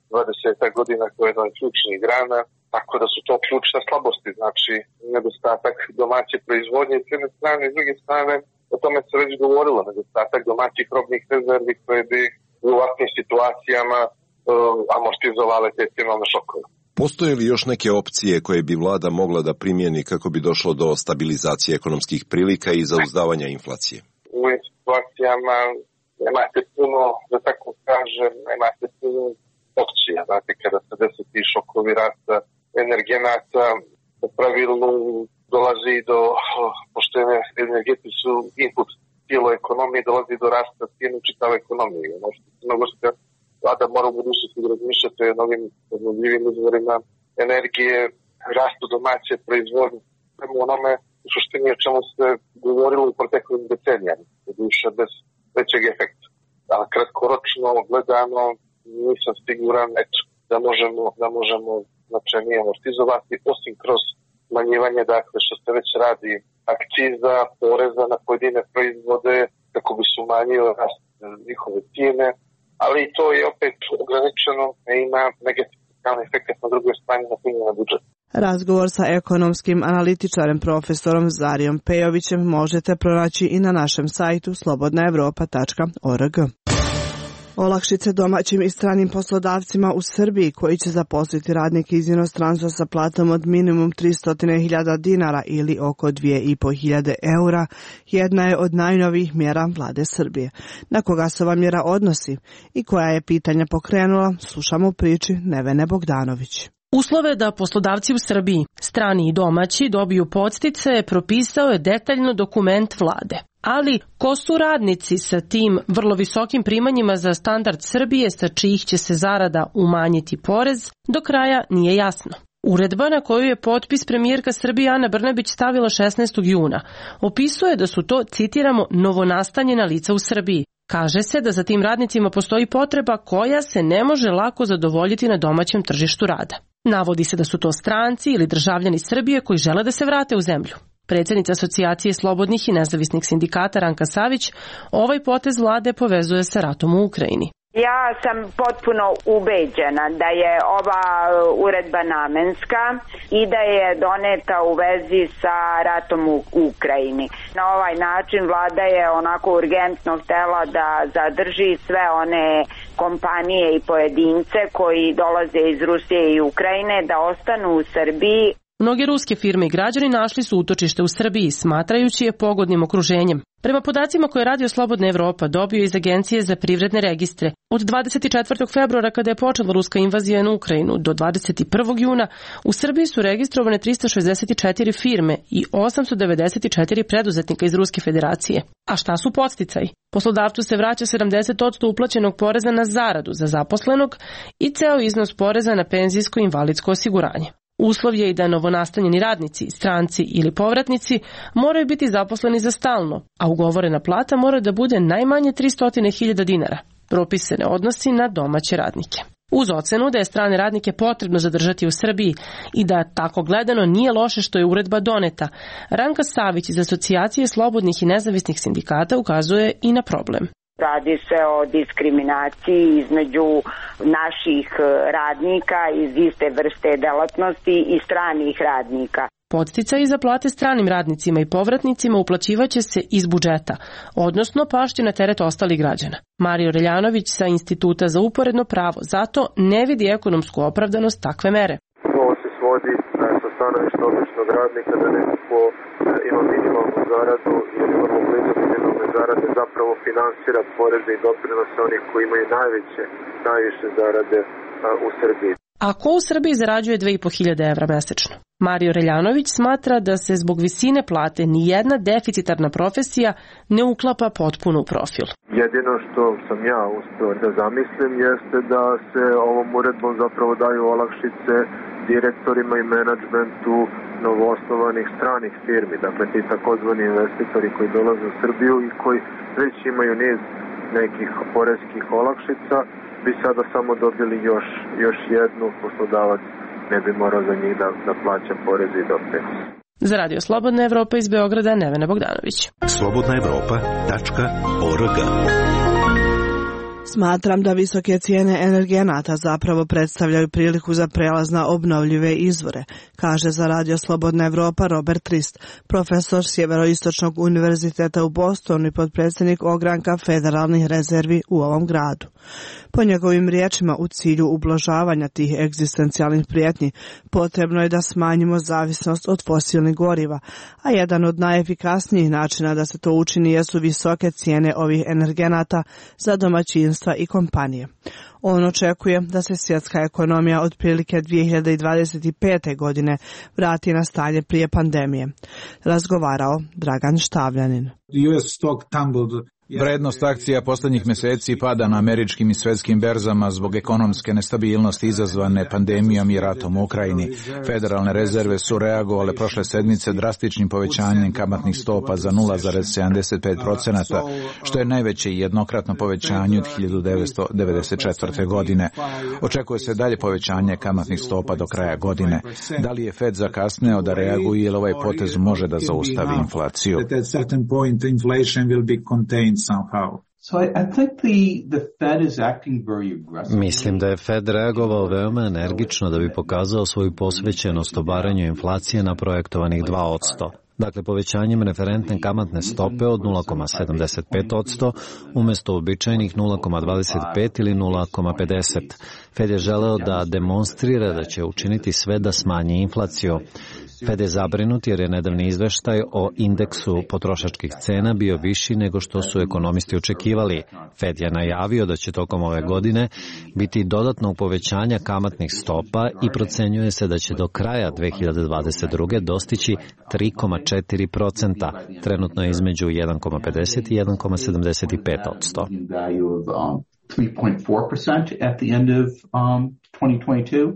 20 godina koja je jedna od ključnih grana, tako da su to ključne slabosti, znači nedostatak domaće proizvodnje s jedne strane i s druge strane, o tome se već govorilo, nedostatak domaćih robnih rezervi koje bi u ovakvim situacijama amortizovale te cijenove šokove. Postoje li još neke opcije koje bi vlada mogla da primjeni kako bi došlo do stabilizacije ekonomskih prilika i zauzdavanja inflacije? U ovim situacijama nemate puno, da tako kažem, nemate puno opcija. Znate, kada se desi ti šokovi rasta energenata, u pravilu dolazi do, pošto energeti su input cijelo ekonomije, dolazi do rasta cijenu čitave ekonomije. Ono što crnogorska vlada mora u budućnosti razmišljati o novim obnovljivim izvorima energije, rastu domaće proizvodnje, prema onome u suštini o čemu se govorilo u proteklim decenijama, doduše bez većeg efekta. Ali kratkoročno gledano nisam siguran da možemo značajnije amortizovati, osim kroz smanjivanje, dakle, što se već radi akciza, poreza na pojedine proizvode, kako bi se umanjio rast njihove cijene, ali to je opet ograničeno i ima negativni efekt na drugoj strani na punjenje budžeta. Razgovor sa ekonomskim analitičarem profesorom Zarijom Pejovićem možete pronaći i na našem sajtu slobodnaevropa.org. Olakšice domaćim i stranim poslodavcima u Srbiji koji će zaposliti radnike iz inostranstva sa platom od minimum 300.000 dinara ili oko 2.500 eura jedna je od najnovijih mjera vlade Srbije. Na koga se ova mjera odnosi i koja je pitanja pokrenula, slušamo u priči Nevene Bogdanović. Uslove da poslodavci u Srbiji, strani i domaći, dobiju podsticaje propisao je detaljno dokument vlade. Ali ko su radnici sa tim vrlo visokim primanjima za standard Srbije sa čijih će se zarada umanjiti porez, do kraja nije jasno. Uredba na koju je potpis premijerka Srbije Ana Brnabić stavila 16. juna opisuje da su to, citiramo, novonastanjena lica u Srbiji. Kaže se da za tim radnicima postoji potreba koja se ne može lako zadovoljiti na domaćem tržištu rada. Navodi se da su to stranci ili državljani Srbije koji žele da se vrate u zemlju. Predsjednica Asocijacije slobodnih i nezavisnih sindikata Ranka Savić ovaj potez vlade povezuje sa ratom u Ukrajini. Ja sam potpuno ubeđena da je ova uredba namenska i da je doneta u vezi sa ratom u Ukrajini. Na ovaj način vlada je onako urgentno htela da zadrži sve one kompanije i pojedince koji dolaze iz Rusije i Ukrajine da ostanu u Srbiji. Mnoge ruske firme i građani našli su utočište u Srbiji, smatrajući je pogodnim okruženjem. Prema podacima koje je Radio Slobodna Evropa dobio iz Agencije za privredne registre, od 24. februara kada je počela ruska invazija na Ukrajinu do 21. juna, u Srbiji su registrovane 364 firme i 894 preduzetnika iz Ruske federacije. A šta su podsticaji? Poslodavcu se vraća 70% uplaćenog poreza na zaradu za zaposlenog i ceo iznos poreza na penzijsko i invalidsko osiguranje. Uslov je i da novonastanjeni radnici, stranci ili povratnici moraju biti zaposleni za stalno, a ugovorena plata mora da bude najmanje 300.000 dinara. Propis se ne odnosi na domaće radnike. Uz ocenu da je strane radnike potrebno zadržati u Srbiji i da tako gledano nije loše što je uredba doneta, Ranka Savić iz Asocijacije slobodnih i nezavisnih sindikata ukazuje i na problem. Radi se o diskriminaciji između naših radnika iz iste vrste delatnosti i stranih radnika. Podsticaji za plate stranim radnicima i povratnicima uplaćivaće se iz budžeta, odnosno pašće na teret ostalih građana. Mario Reljanović sa Instituta za uporedno pravo zato ne vidi ekonomsku opravdanost takve mere. Ovo se svodi sa stanovišta običnog radnika da neko ima minimalnu zaradu ili vrlo blizu minimalne zarade zapravo finansira poreze i doprinose onih koji imaju najviše zarade u Srbiji. A ko u Srbiji zarađuje 2.500 evra mesečno? Mario Reljanović smatra da se zbog visine plate nijedna deficitarna profesija ne uklapa potpuno u profil. Jedino što sam ja uspeo da zamislim jeste da se ovom uredbom zapravo daju olakšice direktorima i menadžmentu novoosnovanih stranih firmi, dakle ti takozvani investitori koji dolaze u Srbiju i koji već imaju niz nekih poreskih olakšica, bi sada samo dobili još jednu, poslodavac ne bi morao za njih da plaća porez i doprinos. Za Radio Slobodna Evropa iz Beograda, Nevena Bogdanović. slobodnaevropa.org. Smatram da visoke cijene energenata zapravo predstavljaju priliku za prelaz na obnovljive izvore, kaže za Radio Slobodna Evropa Robert Rist, profesor Sjeveroistočnog univerziteta u Bostonu i potpredsjednik ogranka federalnih rezervi u ovom gradu. Po njegovim riječima, u cilju ublažavanja tih egzistencijalnih prijetnji potrebno je da smanjimo zavisnost od fosilnih goriva, a jedan od najefikasnijih načina da se to učini jesu visoke cijene ovih energenata za domaćinstva i kompanije. On očekuje da se svjetska ekonomija otprilike 2025. godine vrati na stanje prije pandemije. Razgovarao Dragan Štavljanin. Vrednost akcija posljednjih mjeseci pada na američkim i svjetskim berzama zbog ekonomske nestabilnosti izazvane pandemijom i ratom u Ukrajini. Federalne rezerve su reagovale prošle sedmice drastičnim povećanjem kamatnih stopa za 0,75%, što je najveće jednokratno povećanje od 1994. godine. Očekuje se dalje povećanje kamatnih stopa do kraja godine. Da li je Fed zakasneo da reaguje ili ovaj potez može da zaustavi inflaciju? Mislim da je Fed reagovao veoma energično da bi pokazao svoju posvećenost obaranju inflacije na projektovanih 2%. Dakle, povećanjem referentne kamatne stope od 0,75% umjesto običajnih 0,25 ili 0,50. Fed je želeo da demonstrira da će učiniti sve da smanji inflaciju. Fed je zabrinut jer je nedavni izveštaj o indeksu potrošačkih cena bio viši nego što su ekonomisti očekivali. Fed je najavio da će tokom ove godine biti dodatnog povećanja kamatnih stopa i procenjuje se da će do kraja 2022. dostići 3,4%, trenutno je između 1,50 i 1,75%. 3.4% at the end of 2022.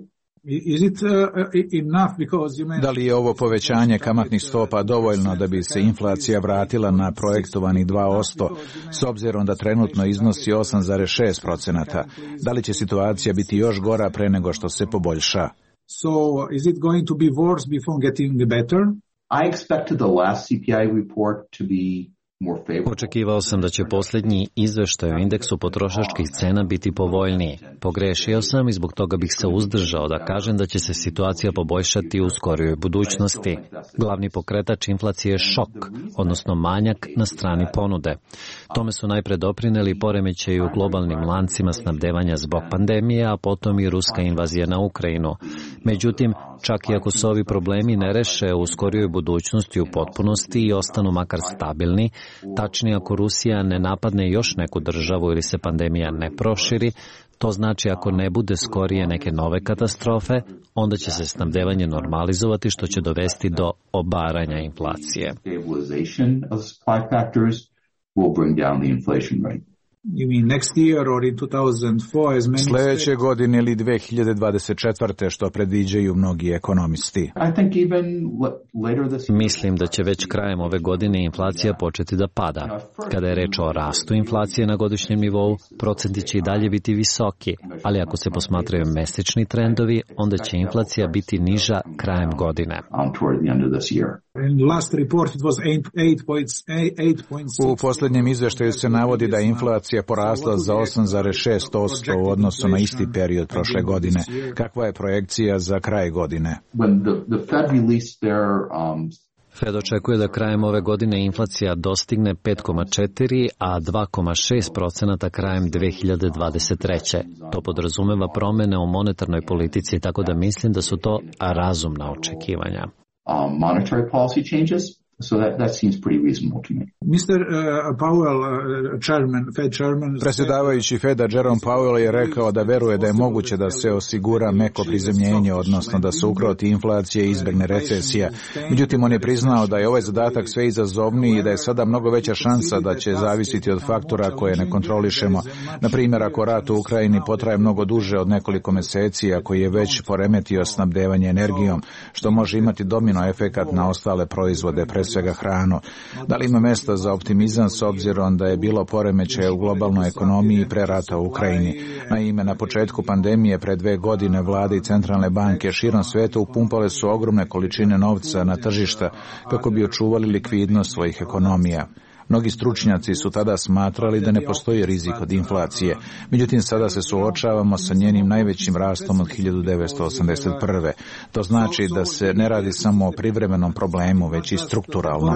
Da li je ovo povećanje kamatnih stopa dovoljno da bi se inflacija vratila na projektovanih 2%, s obzirom da trenutno iznosi 8,6%? Da li će situacija biti još gora pre nego što se poboljša? So, is it going to be worse before getting better? I expected the last CPI report to be Očekivao sam da će posljednji izveštaj o indeksu potrošačkih cena biti povoljniji. Pogrešio sam i zbog toga bih se uzdržao da kažem da će se situacija poboljšati u skorijoj budućnosti. Glavni pokretač inflacije je šok, odnosno manjak na strani ponude. Tome su najpre doprineli poremećaji u globalnim lancima snabdevanja zbog pandemije, a potom i ruska invazija na Ukrajinu. Međutim, čak i ako se ovi problemi ne reše u skorijoj budućnosti u potpunosti i ostanu makar stabilni, tačnije ako Rusija ne napadne još neku državu ili se pandemija ne proširi, to znači ako ne bude skorije neke nove katastrofe, onda će se snabdevanje normalizovati što će dovesti do obaranja inflacije. Sljedeće godine ili 2024. što predviđaju mnogi ekonomisti? Mislim da će već krajem ove godine inflacija početi da pada. Kada je reč o rastu inflacije na godišnjem nivou, procenti će i dalje biti visoki, ali ako se posmatraju mesečni trendovi, onda će inflacija biti niža krajem godine. U posljednjem izveštaju se navodi da je inflacija porasla za 8,6% u odnosu na isti period prošle godine. Kakva je projekcija za kraj godine? Fed očekuje da krajem ove godine inflacija dostigne 5,4, a 2,6% krajem 2023. To podrazumeva promjene u monetarnoj politici, tako da mislim da su to razumna očekivanja. Monetary policy changes. So that seems pretty reasonable to me. Mr. Powell, Fed chairman... Predsjedavajući Feda Jerome Powell je rekao da veruje da je moguće da se osigura meko prizemljenje, odnosno da se ukroti inflacije i izbjegne recesija. Međutim, on je priznao da je ovaj zadatak sve izazovniji i da je sada mnogo veća šansa da će zavisiti od faktora koje ne kontrolišemo. Na primjer, ako rat u Ukrajini potraje mnogo duže od nekoliko mjeseci, ako je već poremetio snabdevanje energijom, što može imati domino efekat na ostale proizvode, pre svega hranu. Da li ima mjesta za optimizam s obzirom da je bilo poremećaja u globalnoj ekonomiji pre rata u Ukrajini? Naime, na početku pandemije pre 2 godine vlade i centralne banke širom sveta upumpale su ogromne količine novca na tržišta kako bi očuvali likvidnost svojih ekonomija. Mnogi stručnjaci su tada smatrali da ne postoji rizik od inflacije, međutim sada se suočavamo sa njenim najvećim rastom od 1981. To znači da se ne radi samo o privremenom problemu, već i strukturalnom.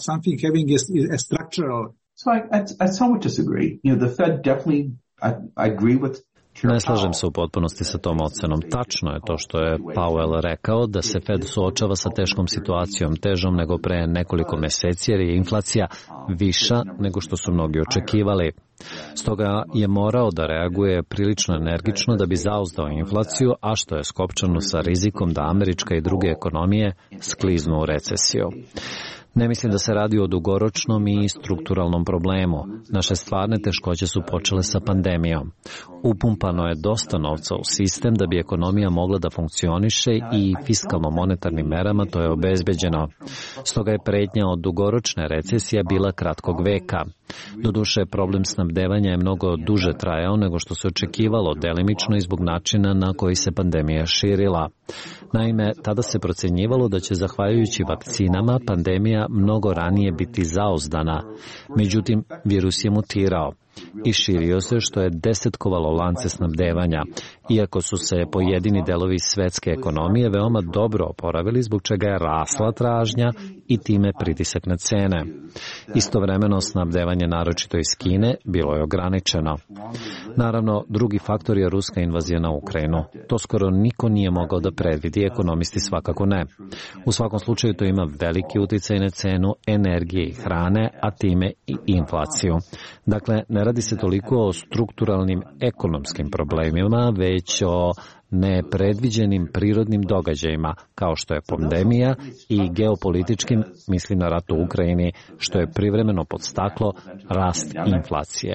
Ne slažem se u potpunosti sa tom ocenom. Tačno je to što je Powell rekao, da se Fed suočava sa teškom situacijom, težom nego pre nekoliko meseci, jer je inflacija viša nego što su mnogi očekivali. Stoga je morao da reaguje prilično energično da bi zauzdao inflaciju, a što je skopčano sa rizikom da američka i druge ekonomije skliznu u recesiju. Ne mislim da se radi o dugoročnom i strukturalnom problemu. Naše stvarne teškoće su počele sa pandemijom. Upumpano je dosta novca u sistem da bi ekonomija mogla da funkcioniše i fiskalno-monetarnim merama to je obezbeđeno. Stoga je pretnja od dugoročne recesije bila kratkog veka. Doduše, problem snabdevanja je mnogo duže trajao nego što se očekivalo, delimično i zbog načina na koji se pandemija širila. Naime, tada se procenjivalo da će, zahvaljujući vakcinama, pandemija mnogo ranije biti zauzdana. Međutim, virus je mutirao i širio se, što je desetkovalo lance snabdevanja, iako su se pojedini delovi svetske ekonomije veoma dobro oporavili, zbog čega je rasla tražnja i time pritisak na cene. Istovremeno, snabdevanje, naročito iz Kine, bilo je ograničeno. Naravno, drugi faktor je ruska invazija na Ukrajinu. To skoro niko nije mogao da predvidi, ekonomisti svakako ne. U svakom slučaju to ima veliki uticaj na cenu energije i hrane, a time i inflaciju. Dakle, ne radi se toliko o strukturalnim ekonomskim problemima, već o nepredviđenim prirodnim događajima, kao što je pandemija, i geopolitičkim, mislim na rat u Ukrajini, što je privremeno podstaklo rast inflacije.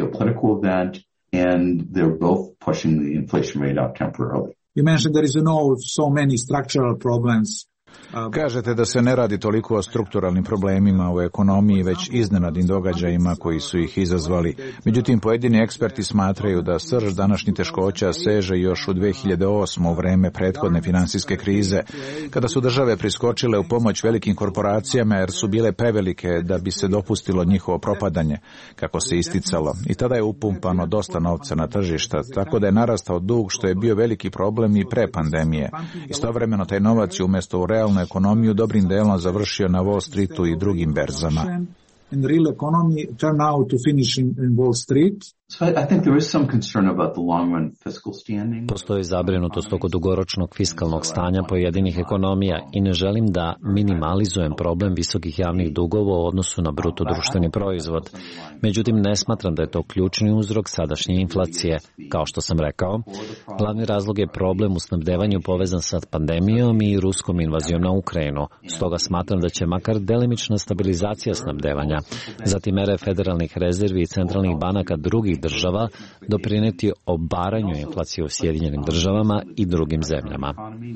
You mentioned there is so many structural problems. Kažete da se ne radi toliko o strukturalnim problemima u ekonomiji, već iznenadnim događajima koji su ih izazvali. Međutim, pojedini eksperti smatraju da srž današnjih teškoća seže još u 2008. u vreme prethodne finansijske krize, kada su države priskočile u pomoć velikim korporacijama jer su bile prevelike da bi se dopustilo njihovo propadanje, kako se isticalo. I tada je upumpano dosta novca na tržišta, tako da je narastao dug, što je bio veliki problem i pre pandemije. Istovremeno taj novac je umjesto u realnu ekonomiju dobrim delom završio na Wall Streetu i drugim berzama. And the real economy turn out to finish in Wall Street. So I think there is some concern about the long-run fiscal standing. Postoji zabrinutost oko dugoročnog fiskalnog stanja pojedinih ekonomija i ne želim da minimalizujem problem visokih javnih dugova u odnosu na bruto društveni proizvod. Međutim, ne smatram da je to ključni uzrok sadašnje inflacije. Kao što sam rekao, glavni razlog je problem u snabdevanju povezan sa pandemijom i ruskom invazijom na Ukrajinu. Stoga smatram da će makar delimična stabilizacija snabdevanja, zatim mere federalnih rezervi i centralnih banaka drugih država doprineti obaranju inflacije u Sjedinjenim državama i drugim zemljama.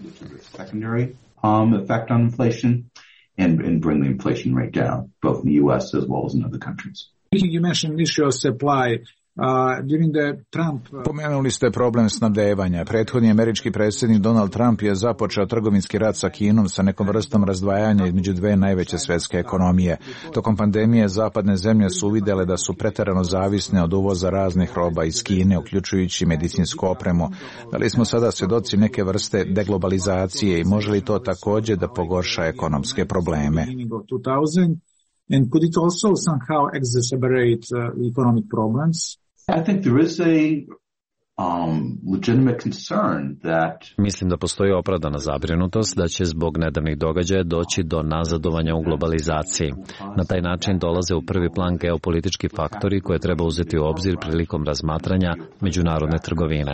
Pomenuli ste problem snabdevanja. Prethodni američki predsjednik Donald Trump je započeo trgovinski rat sa Kinom sa nekom vrstom razdvajanja između dve najveće svetske ekonomije. Tokom pandemije zapadne zemlje su uvidjele da su preterano zavisne od uvoza raznih roba iz Kine, uključujući medicinsku opremu. Da li smo sada svjedoci neke vrste deglobalizacije i može li to također da pogorša ekonomske probleme? And could it also somehow exacerbate economic problems? I think there is a legitimate concern that... Mislim da postoji opravdana zabrinutost da će zbog nedavnih događaja doći do nazadovanja u globalizaciji. Na taj način dolaze u prvi plan geopolitički faktori koje treba uzeti u obzir prilikom razmatranja međunarodne trgovine.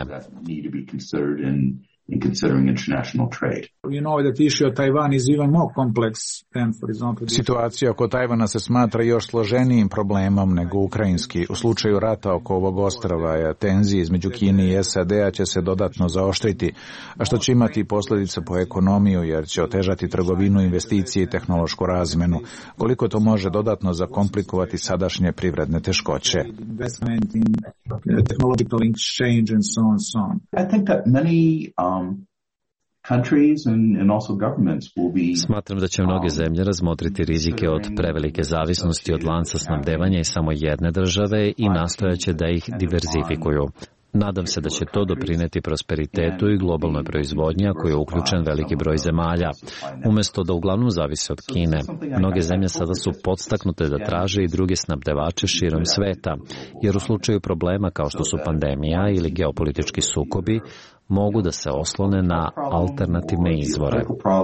In considering international trade. You know that issue of Taiwan is even more complex than, for example... Situacija oko Tajvana se smatra još složenijim problemom nego ukrajinski. U slučaju rata oko ovog ostrava, tenzije između Kine i SAD-a će se dodatno zaoštriti, a što će imati posljedice po ekonomiju jer će otežati trgovinu, investicije i tehnološku razmenu. Koliko to može dodatno zakomplikovati sadašnje privredne teškoće? Investment in technological exchange and so on. I think that many Smatram da će mnoge zemlje razmotriti rizike od prevelike zavisnosti od lanca snabdevanja i samo jedne države i nastojaće da ih diverzifikuju. Nadam se da će to doprineti prosperitetu i globalnoj proizvodnji, ako je uključen veliki broj zemalja. Umesto da uglavnom zavise od Kine, mnoge zemlje sada su podstaknute da traže i druge snabdevače širom sveta, jer u slučaju problema kao što su pandemija ili geopolitički sukobi, mogu da se oslone na alternativne izvore.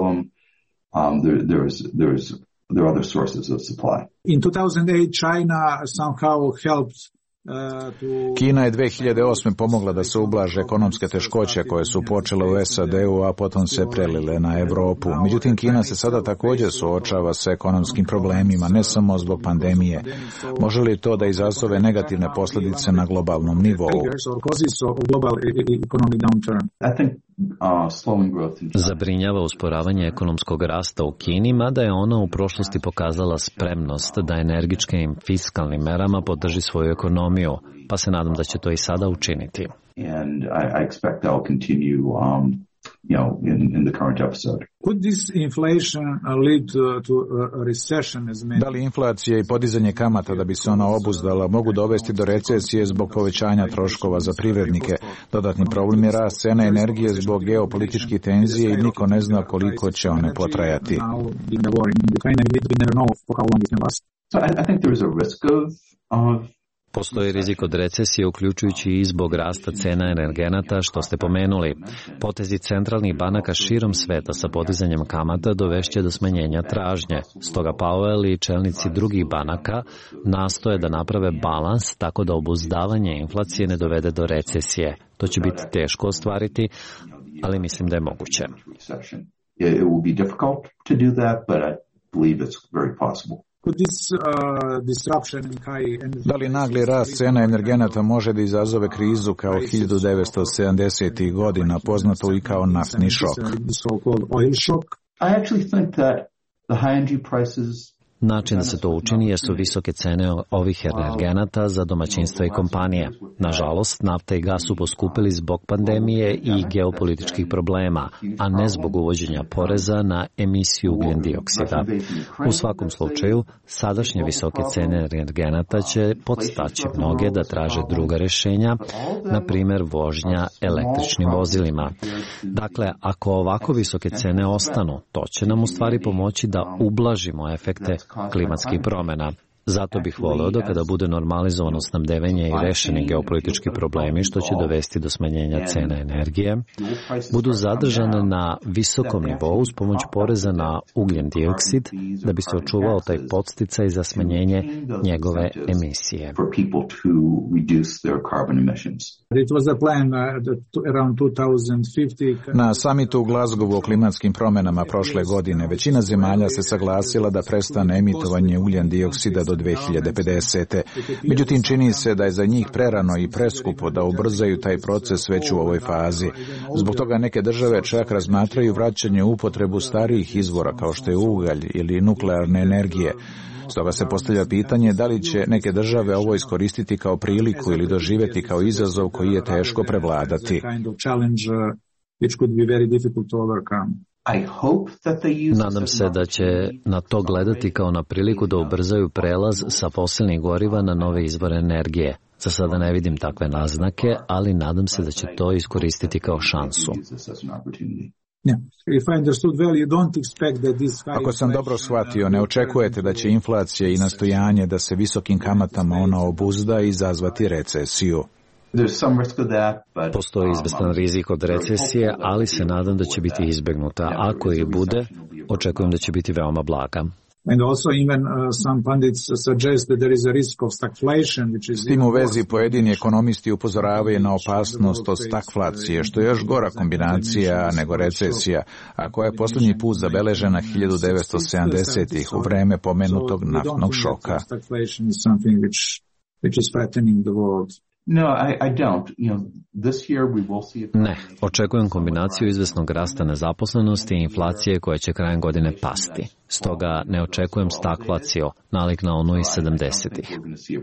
In 2008 China somehow helped Kina je 2008. pomogla da se ublaže ekonomske teškoće koje su počele u SAD-u, a potom se prelile na Evropu. Međutim, Kina se sada također suočava sa ekonomskim problemima, ne samo zbog pandemije. Može li to da izazove negativne posljedice na globalnom nivou? Zabrinjava usporavanje ekonomskog rasta u Kini, mada je ona u prošlosti pokazala spremnost da energičkim fiskalnim merama podrži svoju ekonomiju, pa se nadam da će to i sada učiniti. Da li inflacija i podizanje kamata da bi se ona obuzdala mogu dovesti do recesije zbog povećanja troškova za privrednike? Dodatni problem je rast cena energije zbog geopolitičkih tenzije i niko ne zna koliko će one potrajati. Postoji rizik od recesije, uključujući i zbog rasta cena energenata, što ste pomenuli. Potezi centralnih banaka širom sveta sa podizanjem kamata dovešće do smanjenja tražnje. Stoga Powell i čelnici drugih banaka nastoje da naprave balans tako da obuzdavanje inflacije ne dovede do recesije. To će biti teško ostvariti, ali mislim da je moguće. Da li nagli rast cena energenata može da izazove krizu kao 1970. godina, poznato i kao naftni šok? Način da se to učini jesu visoke cene ovih energenata za domaćinstva i kompanije. Nažalost, nafta i gas su poskupili zbog pandemije i geopolitičkih problema, a ne zbog uvođenja poreza na emisiju ugljen dioksida. U svakom slučaju, sadašnje visoke cene energenata će podstaći mnoge da traže druga rješenja, na primjer vožnja električnim vozilima. Dakle, ako ovako visoke cene ostanu, to će nam u stvari pomoći da ublažimo efekte klimatskih promjena. Zato bih voleo da kada bude normalizovano snabdevanje i rešeni geopolitički problemi, što će dovesti do smanjenja cena energije, budu zadržane na visokom nivou uz pomoć poreza na ugljen dioksid, da bi se očuvao taj podsticaj za smanjenje njegove emisije. Na samitu u Glasgowu o klimatskim promjenama prošle godine većina zemalja se saglasila da prestane emitovanje ugljen dioksida do 2050. Međutim, čini se da je za njih prerano i preskupo da ubrzaju taj proces već u ovoj fazi. Zbog toga neke države čak razmatraju vraćanje u upotrebu starijih izvora kao što je ugalj ili nuklearne energije. Stoga se postavlja pitanje da li će neke države ovo iskoristiti kao priliku ili doživjeti kao izazov koji je teško prevladati. Nadam se da će na to gledati kao na priliku da ubrzaju prelaz sa fosilnih goriva na nove izvore energije. Za sada ne vidim takve naznake, ali nadam se da će to iskoristiti kao šansu. Ako sam dobro shvatio, ne očekujete da će inflacija i nastojanje da se visokim kamatama ona obuzda i izazvati recesiju. Postoji izvestan rizik od recesije, ali se nadam da će biti izbegnuta. Ako i bude, očekujem da će biti veoma blaga. S tim u vezi pojedini ekonomisti upozoravaju na opasnost od stagflacije, što je još gora kombinacija nego recesija, a koja je posljednji put zabeležena 1970-ih u vreme pomenutog naftnog šoka. Ne, očekujem kombinaciju izvesnog rasta nezaposlenosti i inflacije koja će krajem godine pasti. Stoga ne očekujem stagflaciju, nalik na onu iz 70-ih.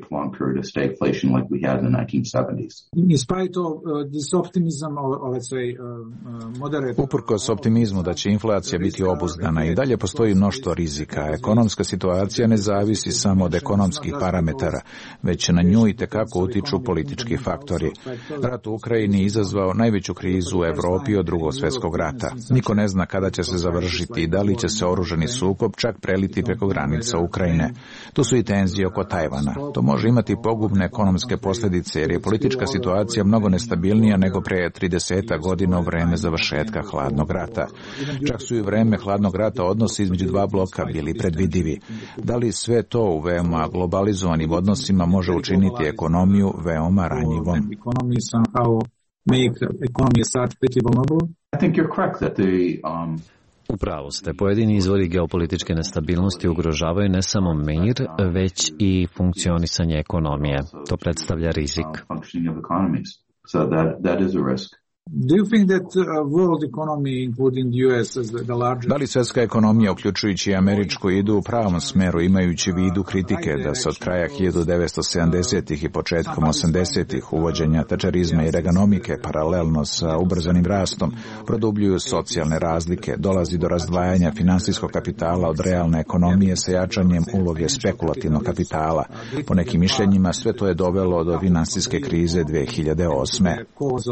Uprkos optimizmu da će inflacija biti obuzdana, i dalje postoji mnoštvo rizika. Ekonomska situacija ne zavisi samo od ekonomskih parametara, već na nju i tekako utiču politički faktori. Rat u Ukrajini izazvao najveću krizu u Evropi od Drugog svjetskog rata. Niko ne zna kada će se završiti i da li će se oružani sukob čak preliti preko granica Ukrajine. Tu su i tenzije oko Tajvana. To može imati pogubne ekonomske posljedice jer je politička situacija mnogo nestabilnija nego pre 30 godina u vreme završetka hladnog rata. Čak su i vreme hladnog rata odnosi između dva bloka bili predvidivi. Da li sve to u veoma globalizovanim odnosima može učiniti ekonomiju veoma ranjivom? Upravo ste, pojedini izvori geopolitičke nestabilnosti ugrožavaju ne samo mir, već i funkcionisanje ekonomije. To predstavlja rizik. Da li svjetska ekonomija, uključujući i američku, idu u pravom smeru, imajući u vidu kritike da se od kraja 1970-ih i početkom 80-ih uvođenja tačerizma i reganomike paralelno sa ubrzanim rastom produbljuju socijalne razlike, dolazi do razdvajanja finansijskog kapitala od realne ekonomije sa jačanjem uloge spekulativnog kapitala. Po nekim mišljenjima sve to je dovelo do finansijske krize 2008.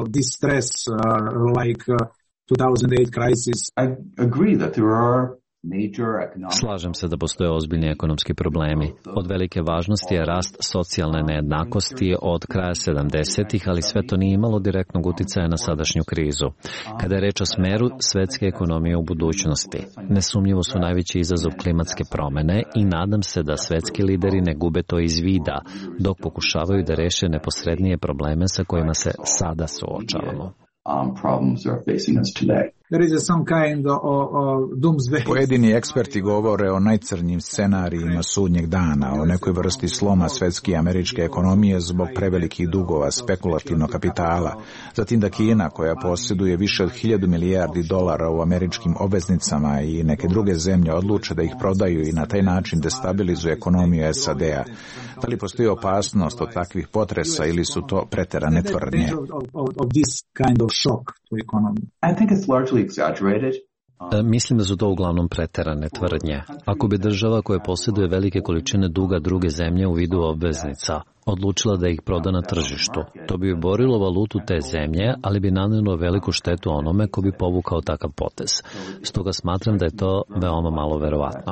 Like 2008 crisis. I agree that there are Slažem se da postoje ozbiljni ekonomski problemi. Od velike važnosti je rast socijalne nejednakosti od kraja 70-ih, ali sve to nije imalo direktnog uticaja na sadašnju krizu. Kada je reč o smeru svetske ekonomije u budućnosti, nesumnjivo su najveći izazov klimatske promene i nadam se da svetski lideri ne gube to iz vida, dok pokušavaju da reše neposrednije probleme sa kojima se sada suočavamo. Pojedini eksperti govore o najcrnjim scenarijima sudnjeg dana, o nekoj vrsti sloma svetske i američke ekonomije zbog prevelikih dugova spekulativnog kapitala, zatim da Kina, koja posjeduje više od 1000 milijardi dolara u američkim obveznicama, i neke druge zemlje odluče da ih prodaju i na taj način destabilizuje ekonomiju SAD-a. Da li postoji opasnost od takvih potresa ili su to preterane tvrdnje? Mislim da su to uglavnom preterane tvrdnje. Ako bi država koja posjeduje velike količine duga druge zemlje u vidu obveznica odlučila da ih proda na tržištu, to bi borilo valutu te zemlje, ali bi nanijelo veliku štetu onome ko bi povukao takav potez. Stoga smatram da je to veoma malo verovatno.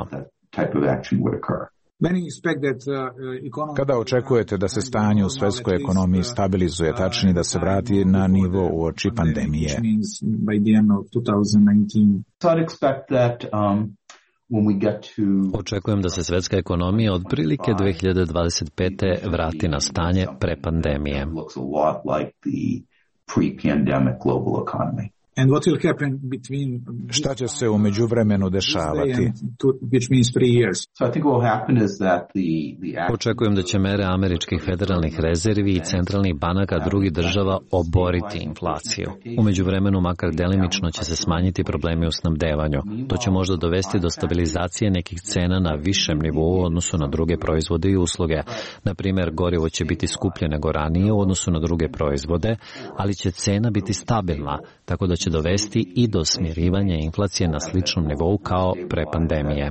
Kada očekujete da se stanje u svetskoj ekonomiji stabilizuje, tačnije da se vrati na nivo uoči pandemije? Očekujem da se svetska ekonomija otprilike 2025. vrati na stanje pre pandemije. Šta će se u međuvremenu dešavati? Očekujem da će mere američkih federalnih rezervi i centralnih banaka drugih država oboriti inflaciju. U međuvremenu makar delimično će se smanjiti problemi u snabdevanju. To će možda dovesti do stabilizacije nekih cena na višem nivou u odnosu na druge proizvode i usluge. Na primjer, gorivo će biti skuplje nego ranije u odnosu na druge proizvode, ali će cena biti stabilna, tako da će dovesti i do smirivanja inflacije na sličnom nivou kao pre pandemije.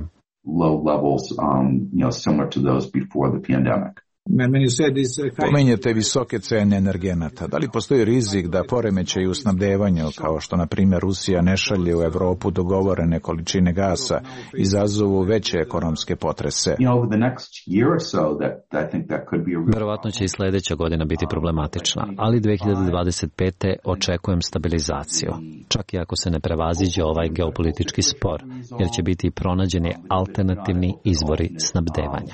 Pomenjete visoke cene energenata. Da li postoji rizik da poremećaj u snabdevanju, kao što na primjer Rusija ne šalje u Evropu dogovorene količine gasa, izazovu veće ekonomske potrese? Verovatno će i sljedeća godina biti problematična, ali 2025. očekujem stabilizaciju, čak i ako se ne prevaziđe ovaj geopolitički spor, jer će biti pronađeni alternativni izvori snabdevanja.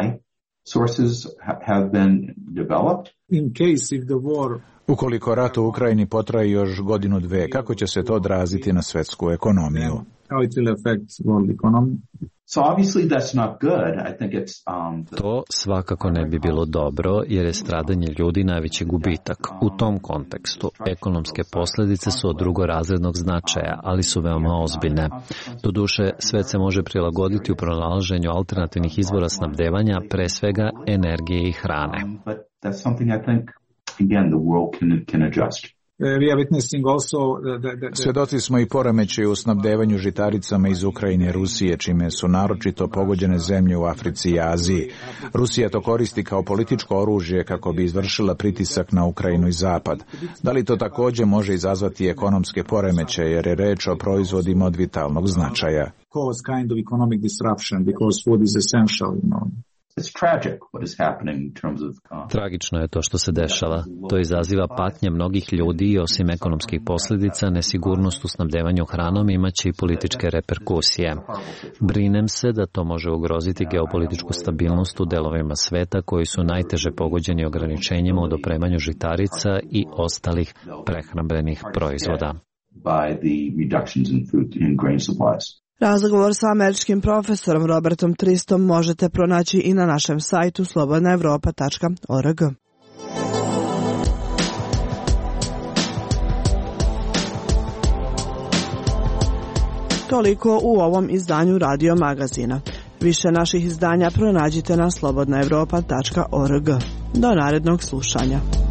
Ukoliko rat u Ukrajini potraje još godinu dve, kako će se to odraziti na svetsku ekonomiju? So obviously that's not good. I think it's To svakako ne bi bilo dobro, jer je stradanje ljudi najveći gubitak. U tom kontekstu, ekonomske posljedice su od drugorazrednog značaja, ali su veoma ozbiljne. Doduše, svet se može prilagoditi u pronalaženju alternativnih izvora snabdevanja, pre svega energije i hrane. but that's something I think again the world can adjust. Svjedoci smo i poremećaja u snabdevanju žitaricama iz Ukrajine i Rusije, čime su naročito pogođene zemlje u Africi i Aziji. Rusija to koristi kao političko oružje kako bi izvršila pritisak na Ukrajinu i Zapad. Da li to također može izazvati ekonomske poremećaje, jer je reč o proizvodima od vitalnog značaja? Tragično je to što se dešava. To izaziva patnje mnogih ljudi i osim ekonomskih posljedica, nesigurnost u snabdevanju hranom imaće i političke reperkusije. Brinem se da to može ugroziti geopolitičku stabilnost u delovima sveta koji su najteže pogođeni ograničenjima u dopremanju žitarica i ostalih prehrambenih proizvoda. Razgovor sa američkim profesorom Robertom Tristom možete pronaći i na našem sajtu slobodnaevropa.org. Toliko u ovom izdanju Radio Magazina. Više naših izdanja pronađite na slobodnaevropa.org. Do narednog slušanja.